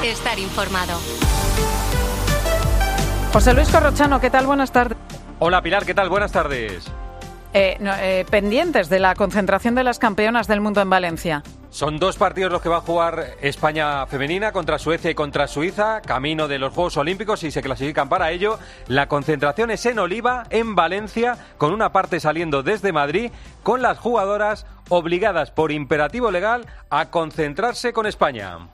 estar informado. José Luis Corrochano, ¿qué tal? Buenas tardes. Hola Pilar, ¿qué tal? Buenas tardes. Pendientes de la concentración de las campeonas del mundo en Valencia. Son 2 partidos los que va a jugar España femenina contra Suecia y contra Suiza, camino de los Juegos Olímpicos y se clasifican para ello. La concentración es en Oliva, en Valencia, con una parte saliendo desde Madrid, con las jugadoras obligadas por imperativo legal a concentrarse con España.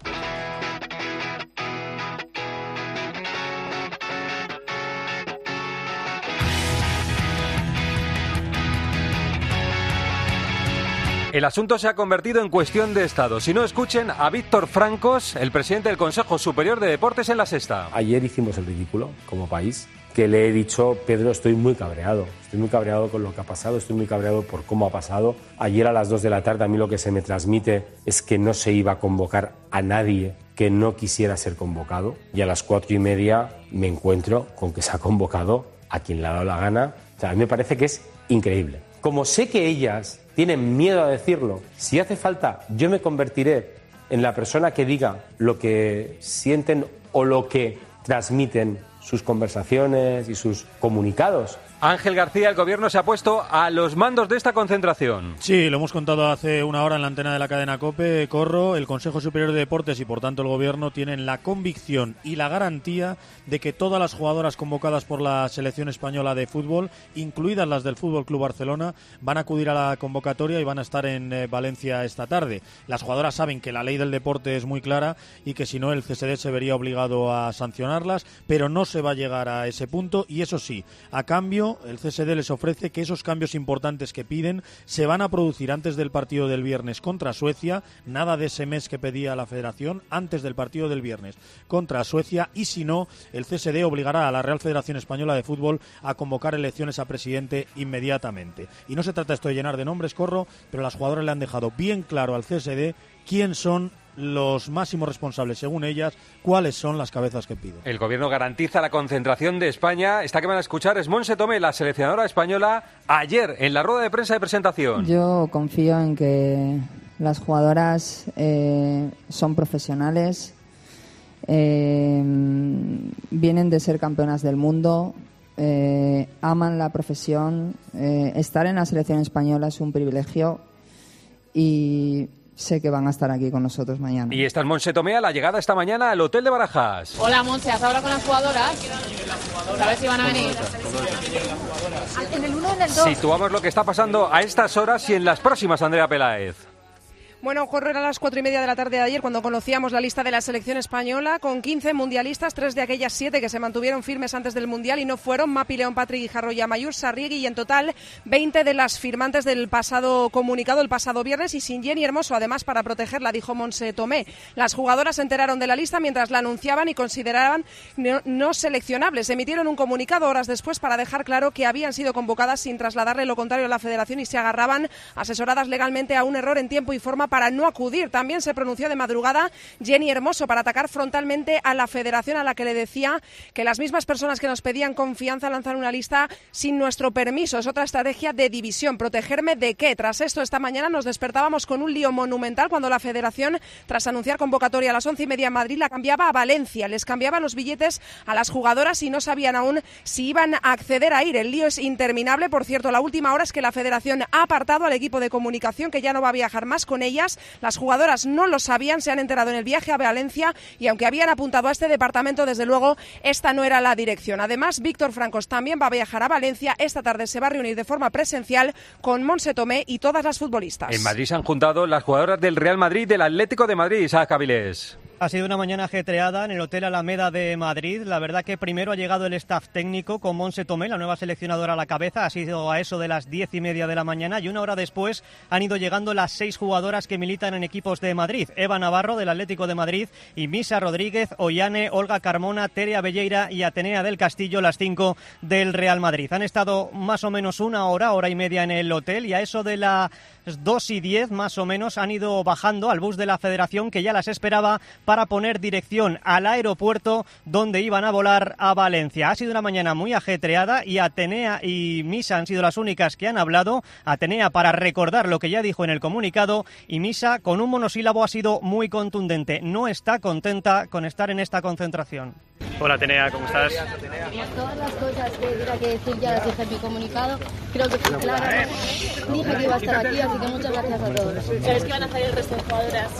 El asunto se ha convertido en cuestión de Estado. Si no, escuchen a Víctor Francos, el presidente del Consejo Superior de Deportes en La Sexta. Ayer hicimos el ridículo como país, que le he dicho, Pedro, estoy muy cabreado con lo que ha pasado, estoy muy cabreado por cómo ha pasado. Ayer a las 2 de la tarde a mí lo que se me transmite es que no se iba a convocar a nadie que no quisiera ser convocado y a las 4:30 me encuentro con que se ha convocado a quien le ha dado la gana. O sea, a mí me parece que es increíble. Como sé que ellas tienen miedo a decirlo, si hace falta yo me convertiré en la persona que diga lo que sienten o lo que transmiten sus conversaciones y sus comunicados. Ángel García, el Gobierno se ha puesto a los mandos de esta concentración. Sí, lo hemos contado hace una hora en la antena de la cadena COPE, Corro. El Consejo Superior de Deportes y por tanto el Gobierno tienen la convicción y la garantía de que todas las jugadoras convocadas por la selección española de fútbol, incluidas las del Fútbol Club Barcelona, van a acudir a la convocatoria y van a estar en Valencia esta tarde. Las jugadoras saben que la ley del deporte es muy clara y que si no el CSD se vería obligado a sancionarlas, pero no se va a llegar a ese punto y eso sí, a cambio el CSD les ofrece que esos cambios importantes que piden se van a producir antes del partido del viernes contra Suecia, nada de ese mes que pedía la Federación, antes del partido del viernes contra Suecia y si no, el CSD obligará a la Real Federación Española de Fútbol a convocar elecciones a presidente inmediatamente. Y no se trata esto de llenar de nombres, Corro, pero las jugadoras le han dejado bien claro al CSD quién son los máximos responsables, según ellas, cuáles son las cabezas que piden. El Gobierno garantiza la concentración de España. Esta que van a escuchar es Montse Tomé, la seleccionadora española, ayer en la rueda de prensa de presentación. Yo confío en que las jugadoras son profesionales, vienen de ser campeonas del mundo, aman la profesión, estar en la selección española es un privilegio y sé que van a estar aquí con nosotros mañana. Y esta es Montse Tomé a la llegada esta mañana al Hotel de Barajas. Hola Montse, ¿has hablado con las jugadoras? A ver si van a venir. ¿En el 1 o en el 2? Situamos lo que está pasando a estas horas y en las próximas, Andrea Peláez. Bueno, Jorge, era a las 4:30 de la tarde de ayer cuando conocíamos la lista de la selección española con 15 mundialistas, 3 de aquellas 7 que se mantuvieron firmes antes del Mundial y no fueron, Mapi, León, Patrick, Guijarro y Amayur, Sarriegui, y en total 20 de las firmantes del pasado comunicado el pasado viernes y sin Jenny Hermoso, además para protegerla, dijo Montse Tomé. Las jugadoras se enteraron de la lista mientras la anunciaban y consideraban no seleccionables. Emitieron un comunicado horas después para dejar claro que habían sido convocadas sin trasladarle lo contrario a la Federación y se agarraban, asesoradas legalmente, a un error en tiempo y forma para no acudir. También se pronunció de madrugada Jenny Hermoso para atacar frontalmente a la Federación, a la que le decía que las mismas personas que nos pedían confianza lanzan una lista sin nuestro permiso. Es otra estrategia de división. ¿Protegerme de qué? Tras esto, esta mañana nos despertábamos con un lío monumental cuando la Federación, tras anunciar convocatoria a las 11:30 en Madrid, la cambiaba a Valencia. Les cambiaba los billetes a las jugadoras y no sabían aún si iban a acceder a ir. El lío es interminable. Por cierto, la última hora es que la Federación ha apartado al equipo de comunicación, que ya no va a viajar más con ellas. Las jugadoras no lo sabían, se han enterado en el viaje a Valencia y aunque habían apuntado a este departamento, desde luego esta no era la dirección. Además, Víctor Francos también va a viajar a Valencia. Esta tarde se va a reunir de forma presencial con Montse Tomé y todas las futbolistas. En Madrid se han juntado las jugadoras del Real Madrid y del Atlético de Madrid. Isaac Avilés. Ha sido una mañana ajetreada en el Hotel Alameda de Madrid. La verdad que primero ha llegado el staff técnico con Montse Tomé, la nueva seleccionadora, a la cabeza. Ha sido a eso de las 10:30 de la mañana y una hora después han ido llegando las 6 jugadoras que militan en equipos de Madrid. Eva Navarro, del Atlético de Madrid, y Misa Rodríguez, Ollane, Olga Carmona, Terea Belleira y Atenea del Castillo, las 5 del Real Madrid. Han estado más o menos una hora y media en el hotel y a eso de la 2:10 más o menos han ido bajando al bus de la Federación, que ya las esperaba para poner dirección al aeropuerto donde iban a volar a Valencia. Ha sido una mañana muy ajetreada y Atenea y Misa han sido las únicas que han hablado. Atenea para recordar lo que ya dijo en el comunicado, y Misa con un monosílabo ha sido muy contundente. No está contenta con estar en esta concentración. Hola Atenea, ¿cómo estás? Todas las cosas que tuviera que decir ya las dije en mi comunicado. Creo que fue claro. Dije que iba a estar aquí, así que muchas gracias a todos. ¿Sabes que van a salir el resto de jugadoras?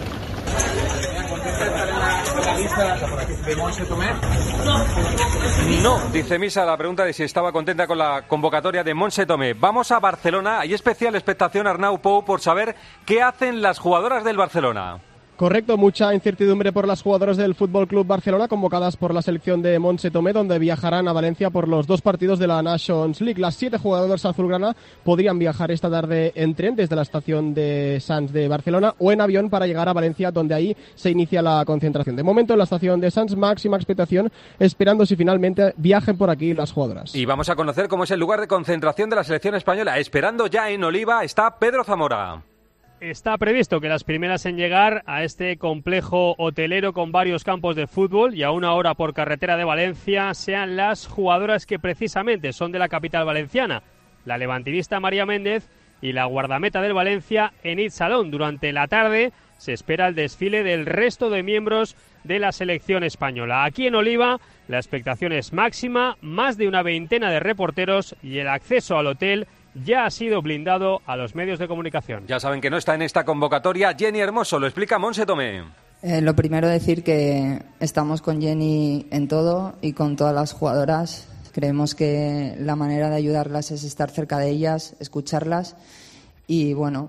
No, dice Misa, la pregunta de si estaba contenta con la convocatoria de Montse Tomé. Vamos a Barcelona. Hay especial expectación, Arnau Pou, por saber qué hacen las jugadoras del Barcelona. Correcto, mucha incertidumbre por las jugadoras del Fútbol Club Barcelona convocadas por la selección de Montse Tomé, donde viajarán a Valencia por los 2 partidos de la Nations League. Las 7 jugadoras azulgrana podrían viajar esta tarde en tren desde la estación de Sants de Barcelona o en avión para llegar a Valencia, donde ahí se inicia la concentración. De momento en la estación de Sants, máxima expectación, esperando si finalmente viajen por aquí las jugadoras. Y vamos a conocer cómo es el lugar de concentración de la selección española. Esperando ya en Oliva está Pedro Zamora. Está previsto que las primeras en llegar a este complejo hotelero con varios campos de fútbol y a 1 hora por carretera de Valencia sean las jugadoras que precisamente son de la capital valenciana, la levantinista María Méndez y la guardameta del Valencia, Enid Salón. Durante la tarde se espera el desfile del resto de miembros de la selección española. Aquí en Oliva la expectación es máxima, más de una veintena de reporteros y el acceso al hotel ya ha sido blindado a los medios de comunicación. Ya saben que no está en esta convocatoria Jenny Hermoso, lo explica Montse Tomé. Lo primero decir que estamos con Jenny en todo y con todas las jugadoras. Creemos que la manera de ayudarlas es estar cerca de ellas, escucharlas y bueno,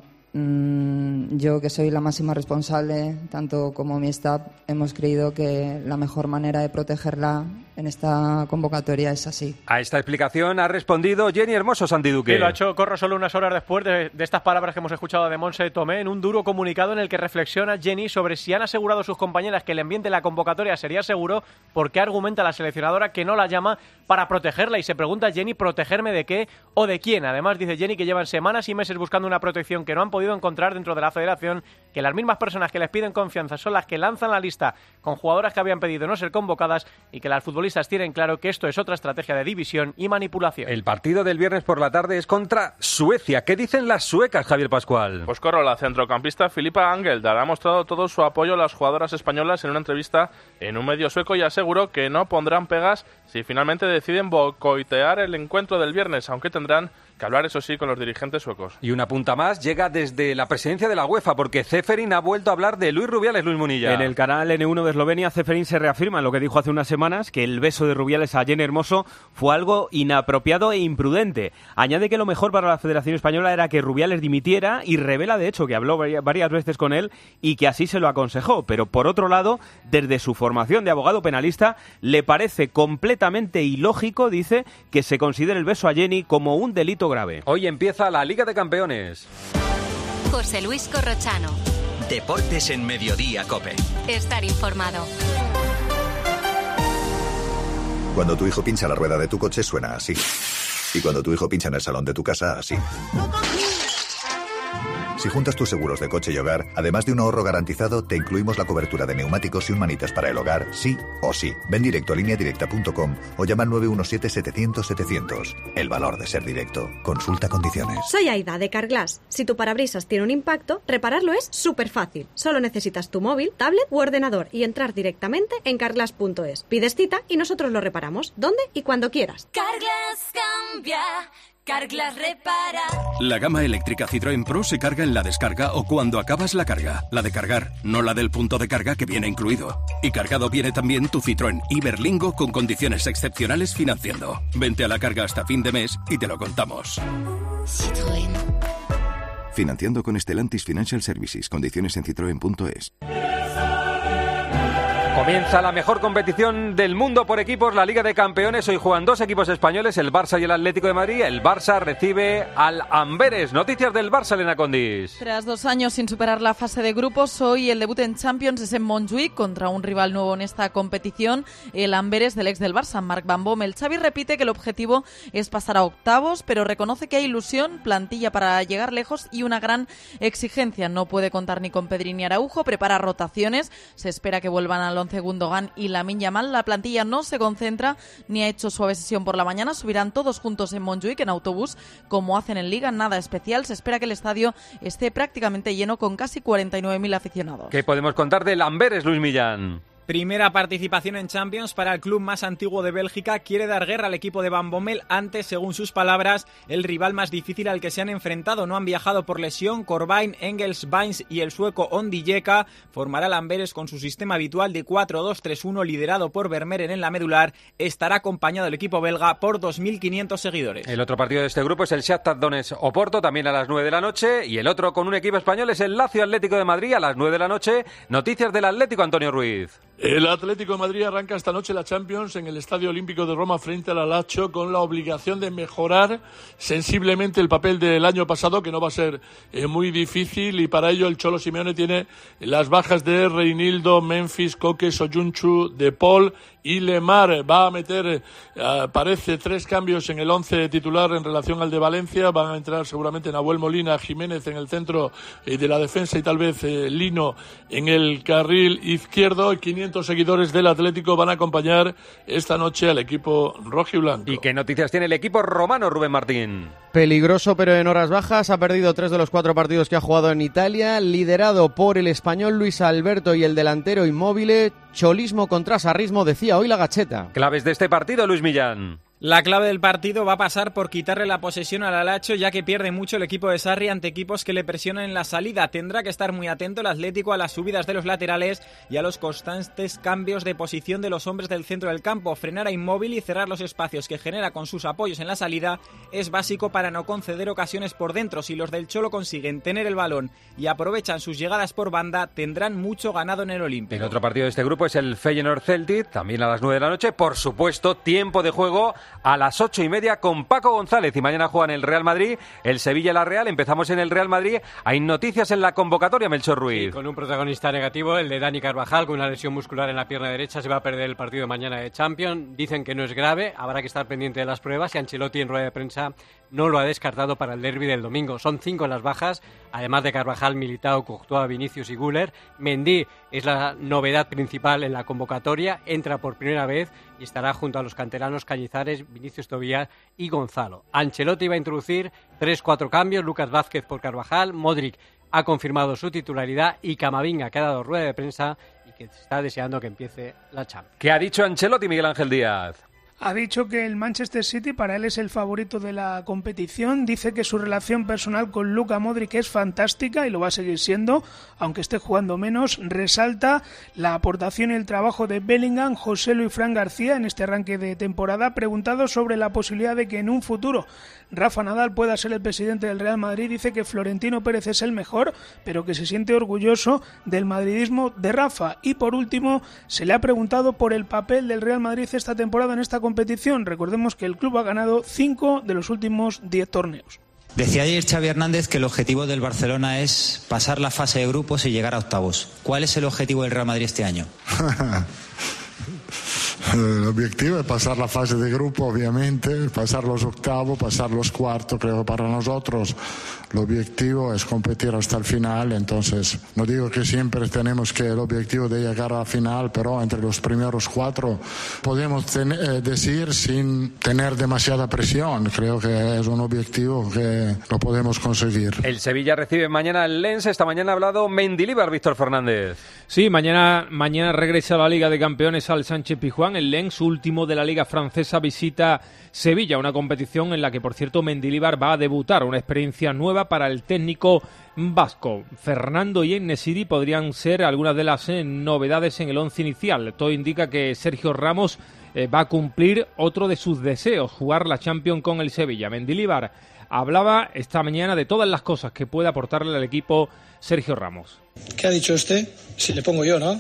yo que soy la máxima responsable, tanto como mi staff, hemos creído que la mejor manera de protegerla en esta convocatoria es así. A esta explicación ha respondido Jenny Hermoso, Santi Duque. Sí, lo ha hecho Corro solo unas horas después de estas palabras que hemos escuchado de Montse Tomé, en un duro comunicado en el que reflexiona Jenny sobre si han asegurado sus compañeras que el ambiente de la convocatoria sería seguro, porque argumenta la seleccionadora que no la llama para protegerla, y se pregunta Jenny, ¿protegerme de qué o de quién? Además dice Jenny que llevan semanas y meses buscando una protección que no han podido encontrar dentro de la federación, que las mismas personas que les piden confianza son las que lanzan la lista con jugadoras que habían pedido no ser convocadas, y que las futbolistas tienen claro que esto es otra estrategia de división y manipulación. El partido del viernes por la tarde es contra Suecia. ¿Qué dicen las suecas, Javier Pascual? Pues Corro, la centrocampista Filippa Angeldal ha mostrado todo su apoyo a las jugadoras españolas en una entrevista en un medio sueco y aseguró que no pondrán pegas si finalmente deciden boicotear el encuentro del viernes, aunque tendrán que hablar, eso sí, con los dirigentes suecos. Y una punta más llega desde la presidencia de la UEFA, porque Ceferin ha vuelto a hablar de Luis Rubiales. Luis Munilla. En el canal N1 de Eslovenia, Ceferin se reafirma en lo que dijo hace unas semanas, que el beso de Rubiales a Jenny Hermoso fue algo inapropiado e imprudente. Añade que lo mejor para la Federación Española era que Rubiales dimitiera, y revela de hecho que habló varias veces con él y que así se lo aconsejó. Pero por otro lado, desde su formación de abogado penalista, le parece completamente ilógico, dice, que se considere el beso a Jenny como un delito grave. Hoy empieza la Liga de Campeones. José Luis Corrochano. Deportes en Mediodía COPE. Estar informado. Cuando tu hijo pincha la rueda de tu coche suena así. Y cuando tu hijo pincha en el salón de tu casa, así. Si juntas tus seguros de coche y hogar, además de un ahorro garantizado, te incluimos la cobertura de neumáticos y un manitas para el hogar, sí o sí. Ven directo a lineadirecta.com o llama al 917-700-700. El valor de ser directo. Consulta condiciones. Soy Aida, de Carglass. Si tu parabrisas tiene un impacto, repararlo es súper fácil. Solo necesitas tu móvil, tablet u ordenador y entrar directamente en carglass.es. Pides cita y nosotros lo reparamos, donde y cuando quieras. Carglass cambia. Carglass repara. La gama eléctrica Citroën Pro se carga en la descarga o cuando acabas la carga. La de cargar, no la del punto de carga que viene incluido. Y cargado viene también tu Citroën Iberlingo con condiciones excepcionales financiando. Vente a la carga hasta fin de mes y te lo contamos. Citroën. Financiando con Stellantis Financial Services. Condiciones en citroen.es. Comienza la mejor competición del mundo por equipos, la Liga de Campeones. Hoy juegan dos equipos españoles, el Barça y el Atlético de Madrid. El Barça recibe al Amberes. Noticias del Barça, Elena Condis. Tras 2 años sin superar la fase de grupos, hoy el debut en Champions es en Montjuïc contra un rival nuevo en esta competición, el Amberes del ex del Barça, Marc Van Bommel. Xavi repite que el objetivo es pasar a octavos, pero reconoce que hay ilusión, plantilla para llegar lejos y una gran exigencia. No puede contar ni con Pedri ni Araujo, prepara rotaciones, se espera que vuelvan al Gundogan y Lamine Yamal. La plantilla no se concentra ni ha hecho suave sesión por la mañana. Subirán todos juntos en Montjuïc en autobús, como hacen en Liga, nada especial. Se espera que el estadio esté prácticamente lleno con casi 49.000 aficionados. ¿Qué podemos contar del Amberes, Luis Millán? Primera participación en Champions para el club más antiguo de Bélgica. Quiere dar guerra al equipo de Van Bommel ante, según sus palabras, el rival más difícil al que se han enfrentado. No han viajado por lesión. Corbain, Engels, Bains y el sueco Ondijeka. Formará el Amberes con su sistema habitual de 4-2-3-1 liderado por Vermeeren en la medular. Estará acompañado el equipo belga por 2.500 seguidores. El otro partido de este grupo es el Shakhtar Donetsk-Oporto, también a las 9 de la noche. Y el otro con un equipo español es el Lazio Atlético de Madrid a las 9 de la noche. Noticias del Atlético, Antonio Ruiz. El Atlético de Madrid arranca esta noche la Champions en el Estadio Olímpico de Roma frente al Lazio con la obligación de mejorar sensiblemente el papel del año pasado, que no va a ser muy difícil, y para ello el Cholo Simeone tiene las bajas de Reinildo, Memphis, Koke, Soyuncu, De Paul y Lemar. Va a meter, parece, 3 cambios en el 11 titular en relación al de Valencia. Van a entrar seguramente Nahuel Molina, Jiménez en el centro de la defensa y tal vez Lino en el carril izquierdo. 500 seguidores del Atlético van a acompañar esta noche al equipo rojiblanco. ¿Y qué noticias tiene el equipo romano, Rubén Martín? Peligroso, pero en horas bajas. Ha perdido 3 de los 4 partidos que ha jugado en Italia, liderado por el español Luis Alberto y el delantero Immobile. Cholismo contra sarrismo, decía hoy la Gacheta. Claves de este partido, Luis Millán. La clave del partido va a pasar por quitarle la posesión al Lazio, ya que pierde mucho el equipo de Sarri ante equipos que le presionan en la salida. Tendrá que estar muy atento el Atlético a las subidas de los laterales y a los constantes cambios de posición de los hombres del centro del campo. Frenar a Immobile y cerrar los espacios que genera con sus apoyos en la salida es básico para no conceder ocasiones por dentro. Si los del Cholo consiguen tener el balón y aprovechan sus llegadas por banda, tendrán mucho ganado en el Olímpico. El otro partido de este grupo es el Feyenoord-Celtic, también a las 9 de la noche. Por supuesto, tiempo de juego a las 8:30 con Paco González, y mañana juegan el Real Madrid, el Sevilla y la Real. Empezamos en el Real Madrid. Hay noticias en la convocatoria, Melchor Ruiz. Sí, con un protagonista negativo, el de Dani Carvajal, con una lesión muscular en la pierna derecha. Se va a perder el partido de mañana de Champions. Dicen que no es grave, habrá que estar pendiente de las pruebas, y Ancelotti en rueda de prensa no lo ha descartado para el derbi del domingo. Son 5 las bajas, además de Carvajal, Militao, Courtois, Vinicius y Güler. Mendy es la novedad principal en la convocatoria, entra por primera vez y estará junto a los canteranos Cañizares, Vinicius Tobías y Gonzalo. Ancelotti va a introducir 3-4 cambios: Lucas Vázquez por Carvajal, Modric ha confirmado su titularidad y Camavinga, que ha dado rueda de prensa y que está deseando que empiece la Champions. ¿Qué ha dicho Ancelotti, Miguel Ángel Díaz? Ha dicho que el Manchester City para él es el favorito de la competición. Dice que su relación personal con Luka Modric es fantástica y lo va a seguir siendo, aunque esté jugando menos. Resalta la aportación y el trabajo de Bellingham, Joselu y Fran García en este arranque de temporada. Preguntado sobre la posibilidad de que en un futuro Rafa Nadal pueda ser el presidente del Real Madrid, dice que Florentino Pérez es el mejor, pero que se siente orgulloso del madridismo de Rafa. Y por último, se le ha preguntado por el papel del Real Madrid esta temporada en esta competición. Recordemos que el club ha ganado 5 de los últimos 10 torneos. Decía ayer Xavi Hernández que el objetivo del Barcelona es pasar la fase de grupos y llegar a octavos. ¿Cuál es el objetivo del Real Madrid este año? El objetivo es pasar la fase de grupo, obviamente, pasar los octavos, pasar los cuartos. Creo que para nosotros el objetivo es competir hasta el final. Entonces, no digo que siempre tenemos que el objetivo de llegar a la final, pero entre los primeros 4 podemos decir sin tener demasiada presión. Creo que es un objetivo que lo podemos conseguir. El Sevilla recibe mañana el Lens. Esta mañana ha hablado Mendilibar, Víctor Fernández. Sí, mañana regresa a la Liga de Campeones al Sánchez Pizjuán. El Lens, último de la Liga Francesa, visita Sevilla, una competición en la que, por cierto, Mendilibar va a debutar, una experiencia nueva para el técnico vasco. Fernando y En-Nesyri podrían ser algunas de las novedades en el once inicial. Todo indica que Sergio Ramos va a cumplir otro de sus deseos, jugar la Champions con el Sevilla. Mendilibar hablaba esta mañana de todas las cosas que puede aportarle al equipo Sergio Ramos. ¿Qué ha dicho usted? Si le pongo yo, ¿no?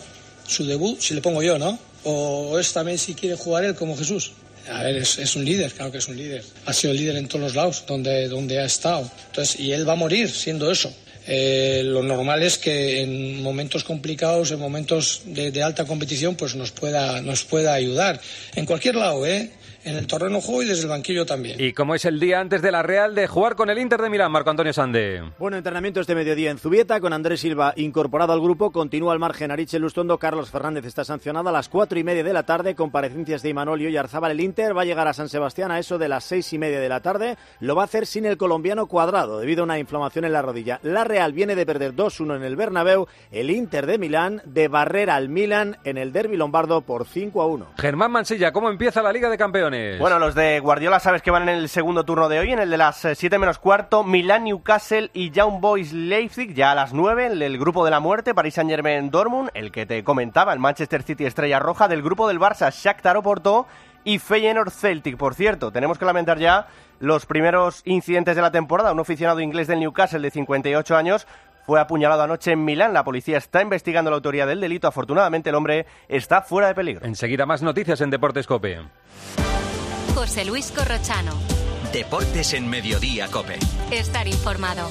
su debut, si le pongo yo, ¿no? O es también si quiere jugar él como Jesús. A ver, es un líder, claro que es un líder. Ha sido líder en todos los lados donde ha estado. Entonces, y él va a morir siendo eso. Lo normal es que en momentos complicados, en momentos de alta competición, pues nos pueda ayudar. En cualquier lado, en el terreno de juego y desde el banquillo también. ¿Y cómo es el día antes de la Real de jugar con el Inter de Milán, Marco Antonio Sande? Bueno, entrenamiento este mediodía en Zubieta, con Andrés Silva incorporado al grupo. Continúa al margen Aritz Lustondo. Carlos Fernández está sancionado. A las 4:30 de la tarde, comparecencias de Imanol y Oyarzabal. El Inter va a llegar a San Sebastián a eso de las 6:30 de la tarde. Lo va a hacer sin el colombiano Cuadrado, debido a una inflamación en la rodilla. La Real viene de perder 2-1 en el Bernabéu. El Inter de Milán de barrer al Milan en el derbi lombardo por 5-1. Germán Mansilla, ¿cómo empieza la Liga de Campeones? Bueno, los de Guardiola sabes que van en el segundo turno de hoy, en el de las 7 menos cuarto, Milán, Newcastle y Young Boys Leipzig, ya a las 9, el grupo de la muerte, Paris Saint-Germain, Dortmund, el que te comentaba, el Manchester City Estrella Roja, del grupo del Barça, Shakhtar Oporto y Feyenoord Celtic. Por cierto, tenemos que lamentar ya los primeros incidentes de la temporada. Un aficionado inglés del Newcastle de 58 años fue apuñalado anoche en Milán. La policía está investigando la autoría del delito. Afortunadamente el hombre está fuera de peligro. Enseguida más noticias en Deportes COPE. José Luis Corrochano. Deportes en Mediodía COPE. Estar informado.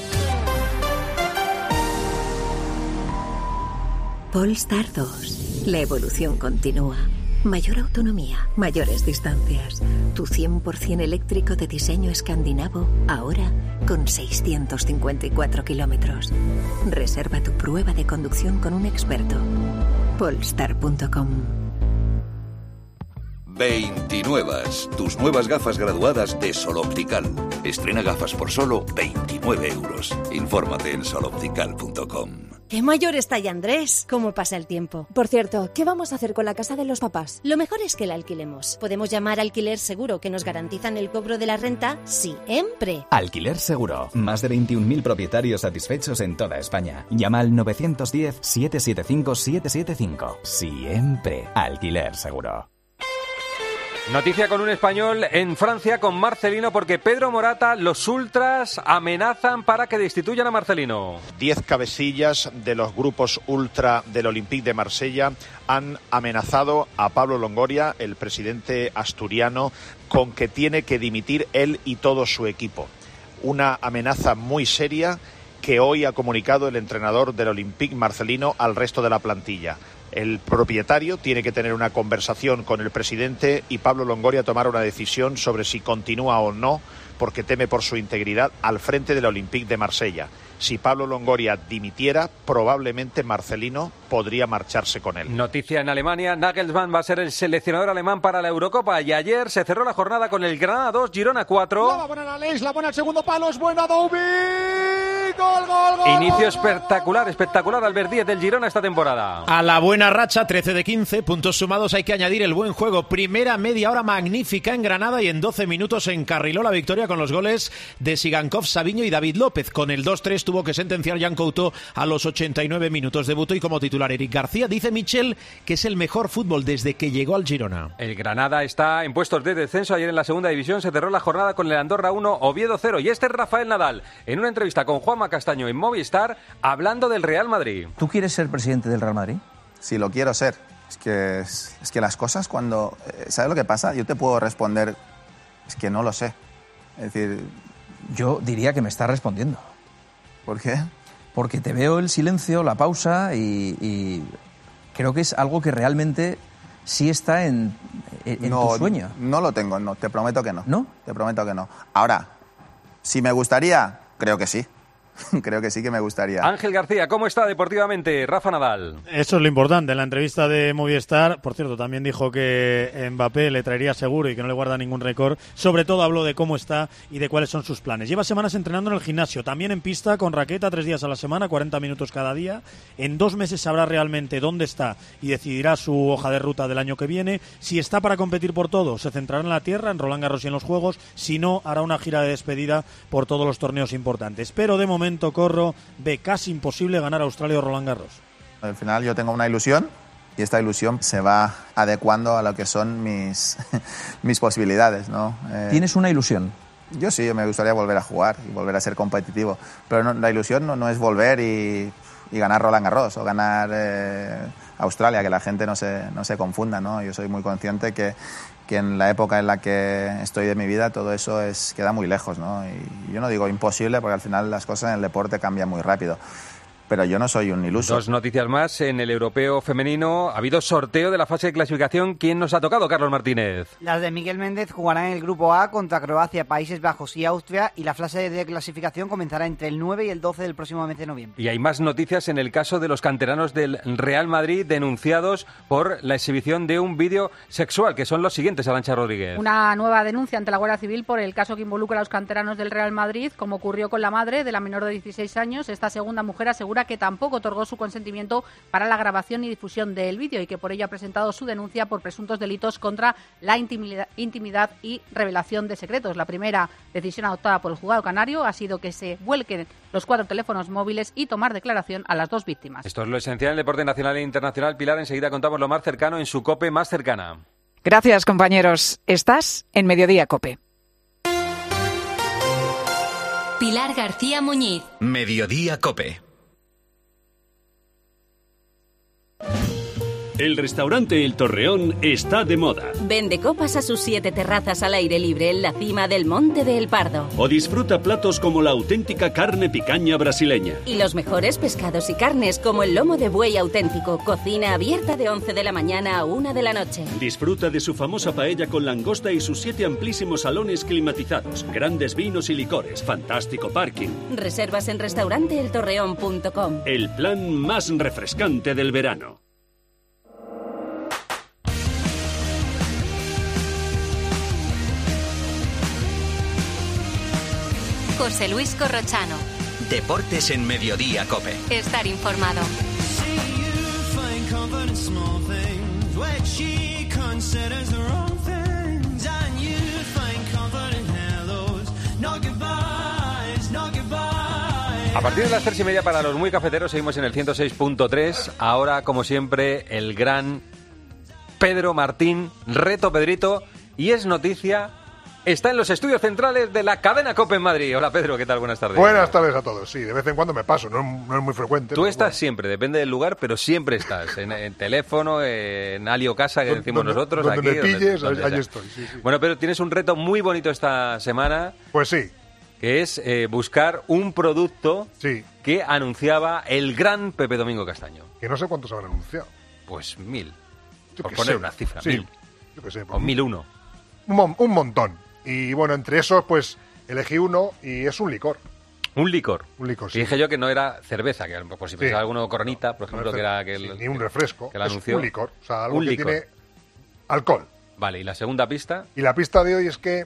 Polestar 2. La evolución continúa. Mayor autonomía, mayores distancias. Tu 100% eléctrico de diseño escandinavo, ahora con 654 kilómetros. Reserva tu prueba de conducción con un experto. Polestar.com. 29. Tus nuevas gafas graduadas de Sol Optical. Estrena gafas por solo 29 euros. Infórmate en soloptical.com. ¡Qué mayor está ya Andrés! ¿Cómo pasa el tiempo? Por cierto, ¿qué vamos a hacer con la casa de los papás? Lo mejor es que la alquilemos. Podemos llamar a Alquiler Seguro, que nos garantizan el cobro de la renta siempre. Alquiler Seguro. Más de 21.000 propietarios satisfechos en toda España. Llama al 910-775-775. Siempre. Alquiler Seguro. Noticia con un español en Francia, con Marcelino, porque Pedro Morata, los ultras amenazan para que destituyan a Marcelino. 10 cabecillas de los grupos ultra del Olympique de Marsella han amenazado a Pablo Longoria, el presidente asturiano, con que tiene que dimitir él y todo su equipo. Una amenaza muy seria que hoy ha comunicado el entrenador del Olympique Marcelino al resto de la plantilla. El propietario tiene que tener una conversación con el presidente y Pablo Longoria tomar una decisión sobre si continúa o no, porque teme por su integridad, al frente del Olympique de Marsella. Si Pablo Longoria dimitiera, probablemente Marcelino podría marcharse con él. Noticia en Alemania, Nagelsmann va a ser el seleccionador alemán para la Eurocopa y ayer se cerró la jornada con el Granada 2, Girona 4. La va a poner Aleix, la pone al segundo palo, es buena Doubi. Gol, gol, gol. Inicio espectacular Albert Díez del Girona esta temporada. A la buena racha, 13 de 15, puntos sumados, hay que añadir el buen juego. Primera media hora magnífica en Granada y en 12 minutos encarriló la victoria con los goles de Sigankov, Savinho y David López. Con el 2-3 tuvo que sentenciar Jan Couto a los 89 minutos. Debutó y como titular Eric García. Dice Michel que es el mejor fútbol desde que llegó al Girona. El Granada está en puestos de descenso. Ayer en la segunda división se cerró la jornada con el Andorra 1, Oviedo 0. Y este es Rafael Nadal en una entrevista con Juanma Castaño en Movistar hablando del Real Madrid. ¿Tú quieres ser presidente del Real Madrid? Sí, lo quiero ser. Es que las cosas cuando... ¿Sabes lo que pasa? Yo te puedo responder, es que no lo sé. Es decir... Yo diría que me estás respondiendo. ¿Por qué? Porque te veo el silencio, la pausa y creo que es algo que realmente sí está en tu sueño. No lo tengo, no, te prometo que no. ¿No? Te prometo que no. Ahora, si me gustaría, creo que sí. Creo que sí que me gustaría. Ángel García, ¿cómo está deportivamente Rafa Nadal? Eso es lo importante. En la entrevista de Movistar, por cierto, también dijo que Mbappé le traería seguro y que no le guarda ningún récord. Sobre todo habló de cómo está y de cuáles son sus planes. Lleva semanas entrenando en el gimnasio, también en pista, con raqueta, 3 días a la semana, 40 minutos cada día. En 2 meses sabrá realmente dónde está y decidirá su hoja de ruta del año que viene. Si está para competir por todo, se centrará en la tierra, en Roland Garros y en los Juegos. Si no, hará una gira de despedida por todos los torneos importantes. Pero de momento Corro ve casi imposible ganar a Australia o Roland Garros. Al final yo tengo una ilusión y esta ilusión se va adecuando a lo que son mis posibilidades, ¿no? ¿Tienes una ilusión? Yo sí, me gustaría volver a jugar y volver a ser competitivo, pero no, la ilusión no es volver y y ganar Roland Garros o ganar Australia, que la gente no se confunda, ¿no? Yo soy muy consciente que en la época en la que estoy de mi vida todo eso queda muy lejos, ¿no? Y yo no digo imposible porque al final las cosas en el deporte cambian muy rápido. Pero yo no soy un iluso. Dos noticias más. En el europeo femenino ha habido sorteo de la fase de clasificación. ¿Quién nos ha tocado, Carlos Martínez? Las de Miguel Méndez jugarán en el grupo A contra Croacia, Países Bajos y Austria, y la fase de clasificación comenzará entre el 9 y el 12 del próximo mes de noviembre. Y hay más noticias en el caso de los canteranos del Real Madrid denunciados por la exhibición de un vídeo sexual, que son los siguientes, Arantxa Rodríguez. Una nueva denuncia ante la Guardia Civil por el caso que involucra a los canteranos del Real Madrid, como ocurrió con la madre de la menor de 16 años. Esta segunda mujer asegura que tampoco otorgó su consentimiento para la grabación y difusión del vídeo y que por ello ha presentado su denuncia por presuntos delitos contra la intimidad y revelación de secretos. La primera decisión adoptada por el juzgado canario ha sido que se vuelquen los 4 teléfonos móviles y tomar declaración a las 2 víctimas. Esto es lo esencial en el deporte nacional e internacional. Pilar, enseguida contamos lo más cercano en su COPE más cercana. Gracias, compañeros. Estás en Mediodía COPE. Pilar García Muñiz. Mediodía COPE. El restaurante El Torreón está de moda. Vende copas a sus 7 terrazas al aire libre en la cima del Monte de El Pardo. O disfruta platos como la auténtica carne picaña brasileña. Y los mejores pescados y carnes como el lomo de buey auténtico. Cocina abierta de 11 de la mañana a 1 de la noche. Disfruta de su famosa paella con langosta y sus 7 amplísimos salones climatizados. Grandes vinos y licores. Fantástico parking. Reservas en restauranteeltorreón.com. El plan más refrescante del verano. José Luis Corrochano. Deportes en Mediodía COPE. Estar informado. A partir de las 3:30 para los muy cafeteros seguimos en el 106.3. Ahora, como siempre, el gran Pedro Martín, Reto Pedrito, y es noticia. Está en los estudios centrales de la cadena COPE en Madrid. Hola Pedro, ¿qué tal? Buenas tardes. Buenas tardes a todos. Sí, de vez en cuando me paso, no es muy frecuente. Tú estás siempre, depende del lugar, pero siempre estás. En teléfono, en Alio Casa, que decimos nosotros. Donde aquí, me pilles, donde allí estoy. Sí. Bueno, Pedro, tienes un reto muy bonito esta semana. Pues sí. Que es buscar un producto que anunciaba el gran Pepe Domingo Castaño. Que no sé cuántos habrán anunciado. Pues 1000. Yo por poner una cifra, 1000. Yo qué sé. O 1001. Un montón. Y bueno, entre esos, pues elegí uno y es un licor. ¿Un licor? Un licor, sí. Y dije yo que no era cerveza, que por si pensaba alguno Coronita, por ejemplo, que era... ni un refresco, que es anunció. Un licor, o sea, algo que tiene alcohol. Vale, ¿y la segunda pista? Y la pista de hoy es que,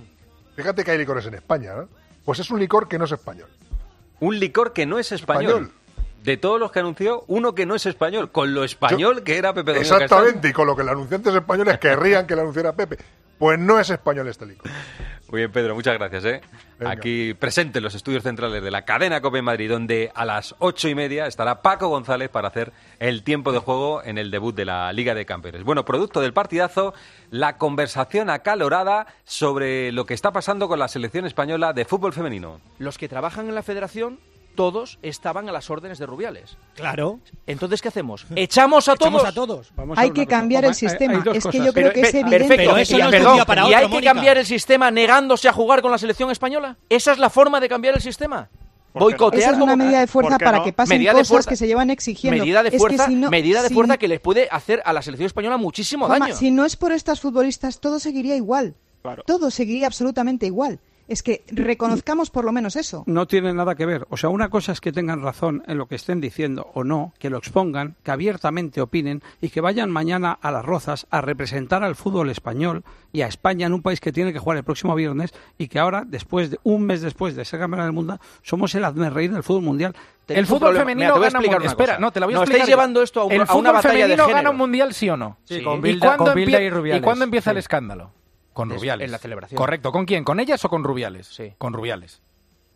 fíjate que hay licores en España, ¿no? Pues es un licor que no es español. Un licor que no es español. De todos los que anunció, uno que no es español, con lo español que era Pepe Domingo Exactamente, Castaño. Y con lo que los anunciantes españoles querrían que le anunciara Pepe. Pues no es español este licor. Muy bien, Pedro, muchas gracias. Venga. Aquí presente en los estudios centrales de la cadena COPE en Madrid, donde a las 8:30 estará Paco González para hacer el tiempo de juego en el debut de la Liga de Campeones. Bueno, producto del partidazo, la conversación acalorada sobre lo que está pasando con la selección española de fútbol femenino. Los que trabajan en la federación, todos estaban a las órdenes de Rubiales. Claro. Entonces, ¿qué hacemos? ¿Echamos a todos? Hay que cambiar el sistema. Es que yo creo que es evidente. Perfecto. Pero eso no es de un día para otro, ¿y hay que cambiar el sistema negándose a jugar con la selección española? ¿Esa es la forma de cambiar el sistema? Boicotear. Esa es una medida de fuerza para que pasen cosas que se llevan exigiendo. Medida de fuerza que les puede hacer a la selección española muchísimo daño. Si no es por estas futbolistas, todo seguiría igual. Claro. Todo seguiría absolutamente igual. Es que reconozcamos por lo menos eso. No tiene nada que ver. O sea, una cosa es que tengan razón en lo que estén diciendo o no, que lo expongan, que abiertamente opinen y que vayan mañana a Las Rozas a representar al fútbol español y a España en un país que tiene que jugar el próximo viernes y que ahora, un mes después de ser campeón del mundo, somos el hazmerreír del fútbol mundial. El fútbol femenino gana un mundial. Espera, no, te la voy a explicar. ¿No estáis llevando esto a una batalla de género? ¿El fútbol femenino gana un mundial, sí o no? Sí. Con Bilda y Rubiales. ¿Y cuándo empieza el escándalo? Con Rubiales. En la celebración. Correcto. ¿Con quién? ¿Con ellas o con Rubiales? Sí. Con Rubiales.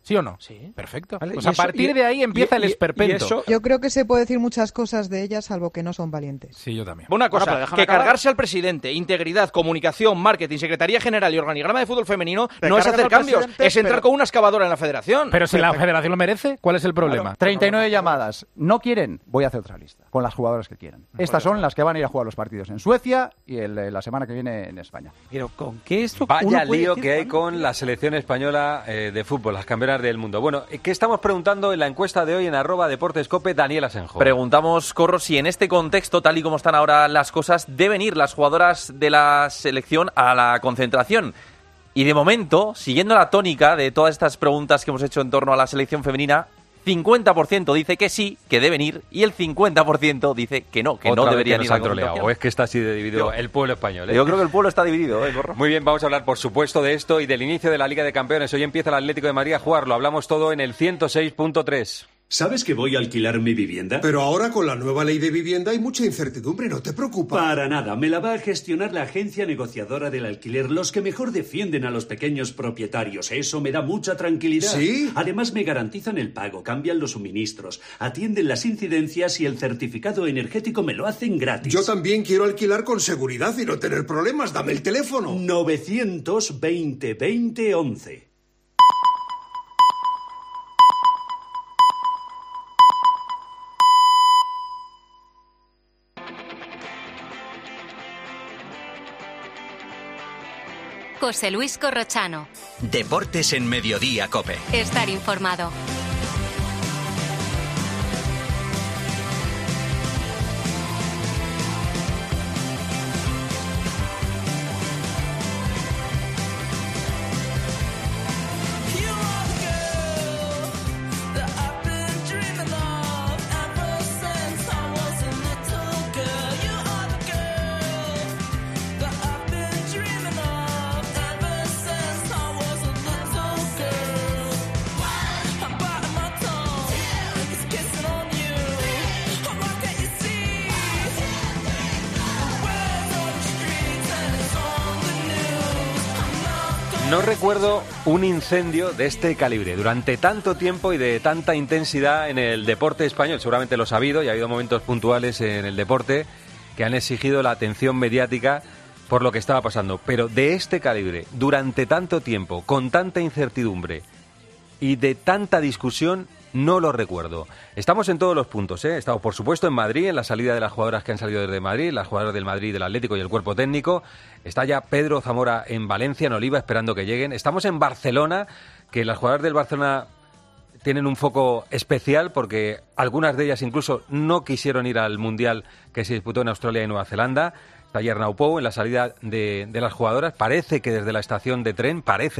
¿Sí o no? Sí. Perfecto. Vale, Pues y a eso- partir de ahí empieza el esperpento. Yo creo que se puede decir muchas cosas de ellas, salvo que no son valientes. Sí, yo también. Una cosa, Bueno, pero déjame que acabar. cargarse al presidente, integridad, comunicación, marketing, secretaría general y organigrama de fútbol femenino Te no es cargas hacer al cambios, presidente, es entrar pero- con una excavadora en la federación. Pero si la federación lo merece, ¿cuál es el problema? 39 llamadas. ¿No quieren? Voy a hacer otra lista con las jugadoras que quieran. Estas son las que van a ir a jugar los partidos en Suecia y la semana que viene en España. Pero ¿con qué esto? Vaya uno puede lío decir que hay cuando con la selección española de fútbol, las campeonas del mundo. Bueno, ¿qué estamos preguntando en la encuesta de hoy en @deportescope? Daniel Asenjo. Preguntamos, Corro, si en este contexto, tal y como están ahora las cosas, deben ir las jugadoras de la selección a la concentración. Y de momento, siguiendo la tónica de todas estas preguntas que hemos hecho en torno a la selección femenina, 50% dice que sí, que deben ir, y el 50% dice que no deberían ir a la concentración. ¿O es que está así de dividido el pueblo español? Yo creo que el pueblo está dividido, Corro. Muy bien, vamos a hablar, por supuesto, de esto y del inicio de la Liga de Campeones. Hoy empieza el Atlético de Madrid a jugar, lo hablamos todo en el 106.3. ¿Sabes que voy a alquilar mi vivienda? Pero ahora con la nueva ley de vivienda hay mucha incertidumbre, ¿no te preocupa? Para nada, me la va a gestionar la agencia negociadora del alquiler, los que mejor defienden a los pequeños propietarios. Eso me da mucha tranquilidad. ¿Sí? Además me garantizan el pago, cambian los suministros, atienden las incidencias y el certificado energético me lo hacen gratis. Yo también quiero alquilar con seguridad y no tener problemas. Dame el teléfono. 920 20 11. José Luis Corrochano. Deportes en Mediodía, COPE. Estar informado. No recuerdo un incendio de este calibre durante tanto tiempo y de tanta intensidad en el deporte español. Seguramente lo ha habido y ha habido momentos puntuales en el deporte que han exigido la atención mediática por lo que estaba pasando. Pero de este calibre, durante tanto tiempo, con tanta incertidumbre y de tanta discusión, no lo recuerdo. Estamos en todos los puntos, ¿eh? Estamos, por supuesto, en Madrid, en la salida de las jugadoras que han salido desde Madrid, las jugadoras del Madrid, del Atlético y el cuerpo técnico. Está ya Pedro Zamora en Valencia, en Oliva, esperando que lleguen. Estamos en Barcelona, que las jugadoras del Barcelona tienen un foco especial porque algunas de ellas incluso no quisieron ir al Mundial que se disputó en Australia y Nueva Zelanda. Está allí Arnau Pou en la salida de las jugadoras. Parece que desde la estación de tren,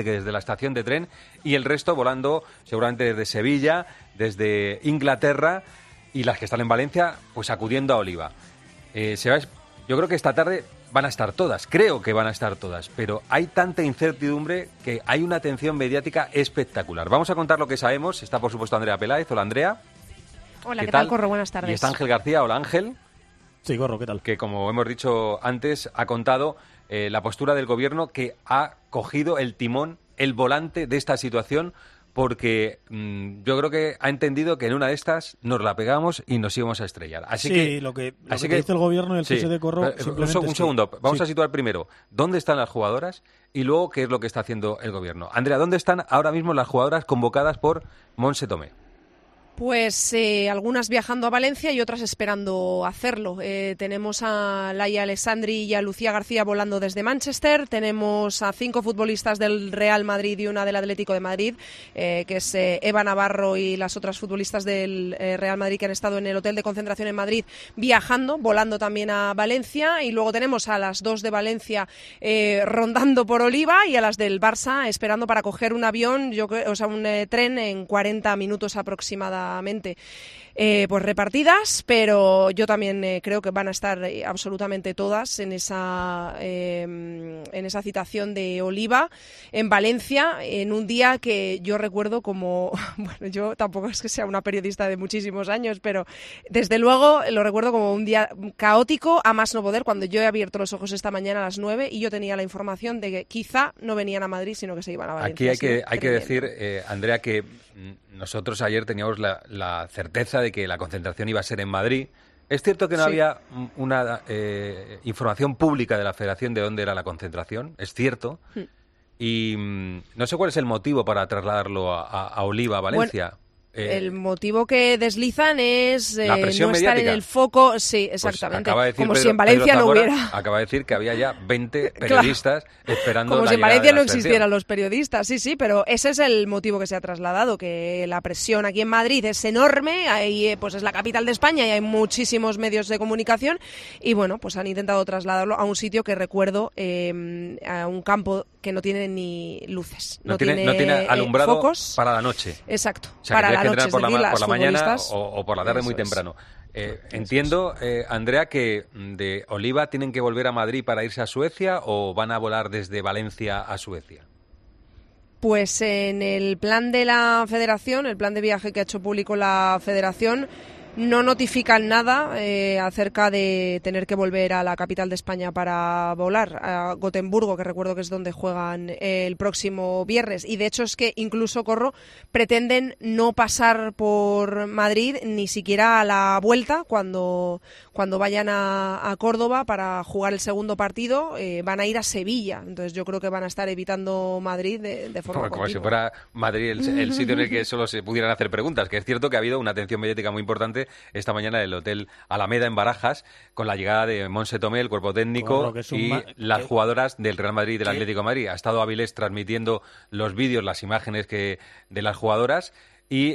y el resto volando seguramente desde Sevilla, desde Inglaterra, y las que están en Valencia, pues acudiendo a Oliva. Yo creo que esta tarde van a estar todas, creo que van a estar todas, pero hay tanta incertidumbre que hay una atención mediática espectacular. Vamos a contar lo que sabemos. Está, por supuesto, Andrea Peláez. Hola, Andrea. Hola, ¿qué tal, Corro? Buenas tardes. Y está Ángel García. Hola, Ángel. Sí, Corro, ¿qué tal? Que, como hemos dicho antes, ha contado la postura del gobierno, que ha cogido el timón, el volante de esta situación, porque yo creo que ha entendido que en una de estas nos la pegamos y nos íbamos a estrellar. Así que lo que dice el gobierno y el PSD, Corro, simplemente un segundo, vamos a situar primero dónde están las jugadoras y luego qué es lo que está haciendo el gobierno. Andrea, ¿dónde están ahora mismo las jugadoras convocadas por Montse Tomé? Pues algunas viajando a Valencia y otras esperando hacerlo. Tenemos a Laia Alessandri y a Lucía García volando desde Manchester. Tenemos a 5 futbolistas del Real Madrid y una del Atlético de Madrid, que es Eva Navarro y las otras futbolistas del Real Madrid que han estado en el hotel de concentración en Madrid viajando, volando también a Valencia. Y luego tenemos a las 2 de Valencia rondando por Oliva y a las del Barça esperando para coger un avión, un tren en 40 minutos aproximadamente. pues repartidas, pero yo también creo que van a estar absolutamente todas en esa citación de Oliva en Valencia, en un día que yo recuerdo como, bueno, yo tampoco es que sea una periodista de muchísimos años, pero desde luego lo recuerdo como un día caótico, a más no poder, cuando yo he abierto los ojos esta mañana a las 9 y yo tenía la información de que quizá no venían a Madrid, sino que se iban a Valencia. Aquí hay que decir, Andrea, que nosotros ayer teníamos la certeza de que la concentración iba a ser en Madrid. Es cierto que no había una información pública de la Federación de dónde era la concentración, es cierto. Y no sé cuál es el motivo para trasladarlo a Oliva, a Valencia. Bueno, el motivo que deslizan es la presión no mediática. Estar en el foco. Sí, exactamente. Pues como si en Valencia Pedro Zamora no hubiera. Acaba de decir que había ya 20 periodistas esperando como la si en Valencia no selección. existieran los periodistas. Sí, pero ese es el motivo que se ha trasladado, que la presión aquí en Madrid es enorme, ahí pues es la capital de España y hay muchísimos medios de comunicación y bueno, pues han intentado trasladarlo a un sitio que recuerdo, a un campo que no tiene ni luces. No tiene alumbrado focos. Para la noche. Exacto, o sea, para la noche. Por la mañana futbolistas. o por la tarde muy temprano. Entiendo, Andrea, que de Oliva tienen que volver a Madrid para irse a Suecia o van a volar desde Valencia a Suecia. Pues en el plan de la Federación, el plan de viaje que ha hecho público la Federación, no notifican nada acerca de tener que volver a la capital de España para volar, a Gotemburgo, que recuerdo que es donde juegan el próximo viernes. Y de hecho es que incluso, Corro, pretenden no pasar por Madrid ni siquiera a la vuelta cuando vayan a Córdoba para jugar el segundo partido. Van a ir a Sevilla. Entonces yo creo que van a estar evitando Madrid de forma como si fuera Madrid el sitio en el que solo se pudieran hacer preguntas, que es cierto que ha habido una atención mediática muy importante esta mañana en el Hotel Alameda en Barajas con la llegada de Monse Tomé, el cuerpo técnico y las jugadoras del Real Madrid y del Atlético de Madrid. Ha estado Avilés transmitiendo los vídeos, las imágenes de las jugadoras y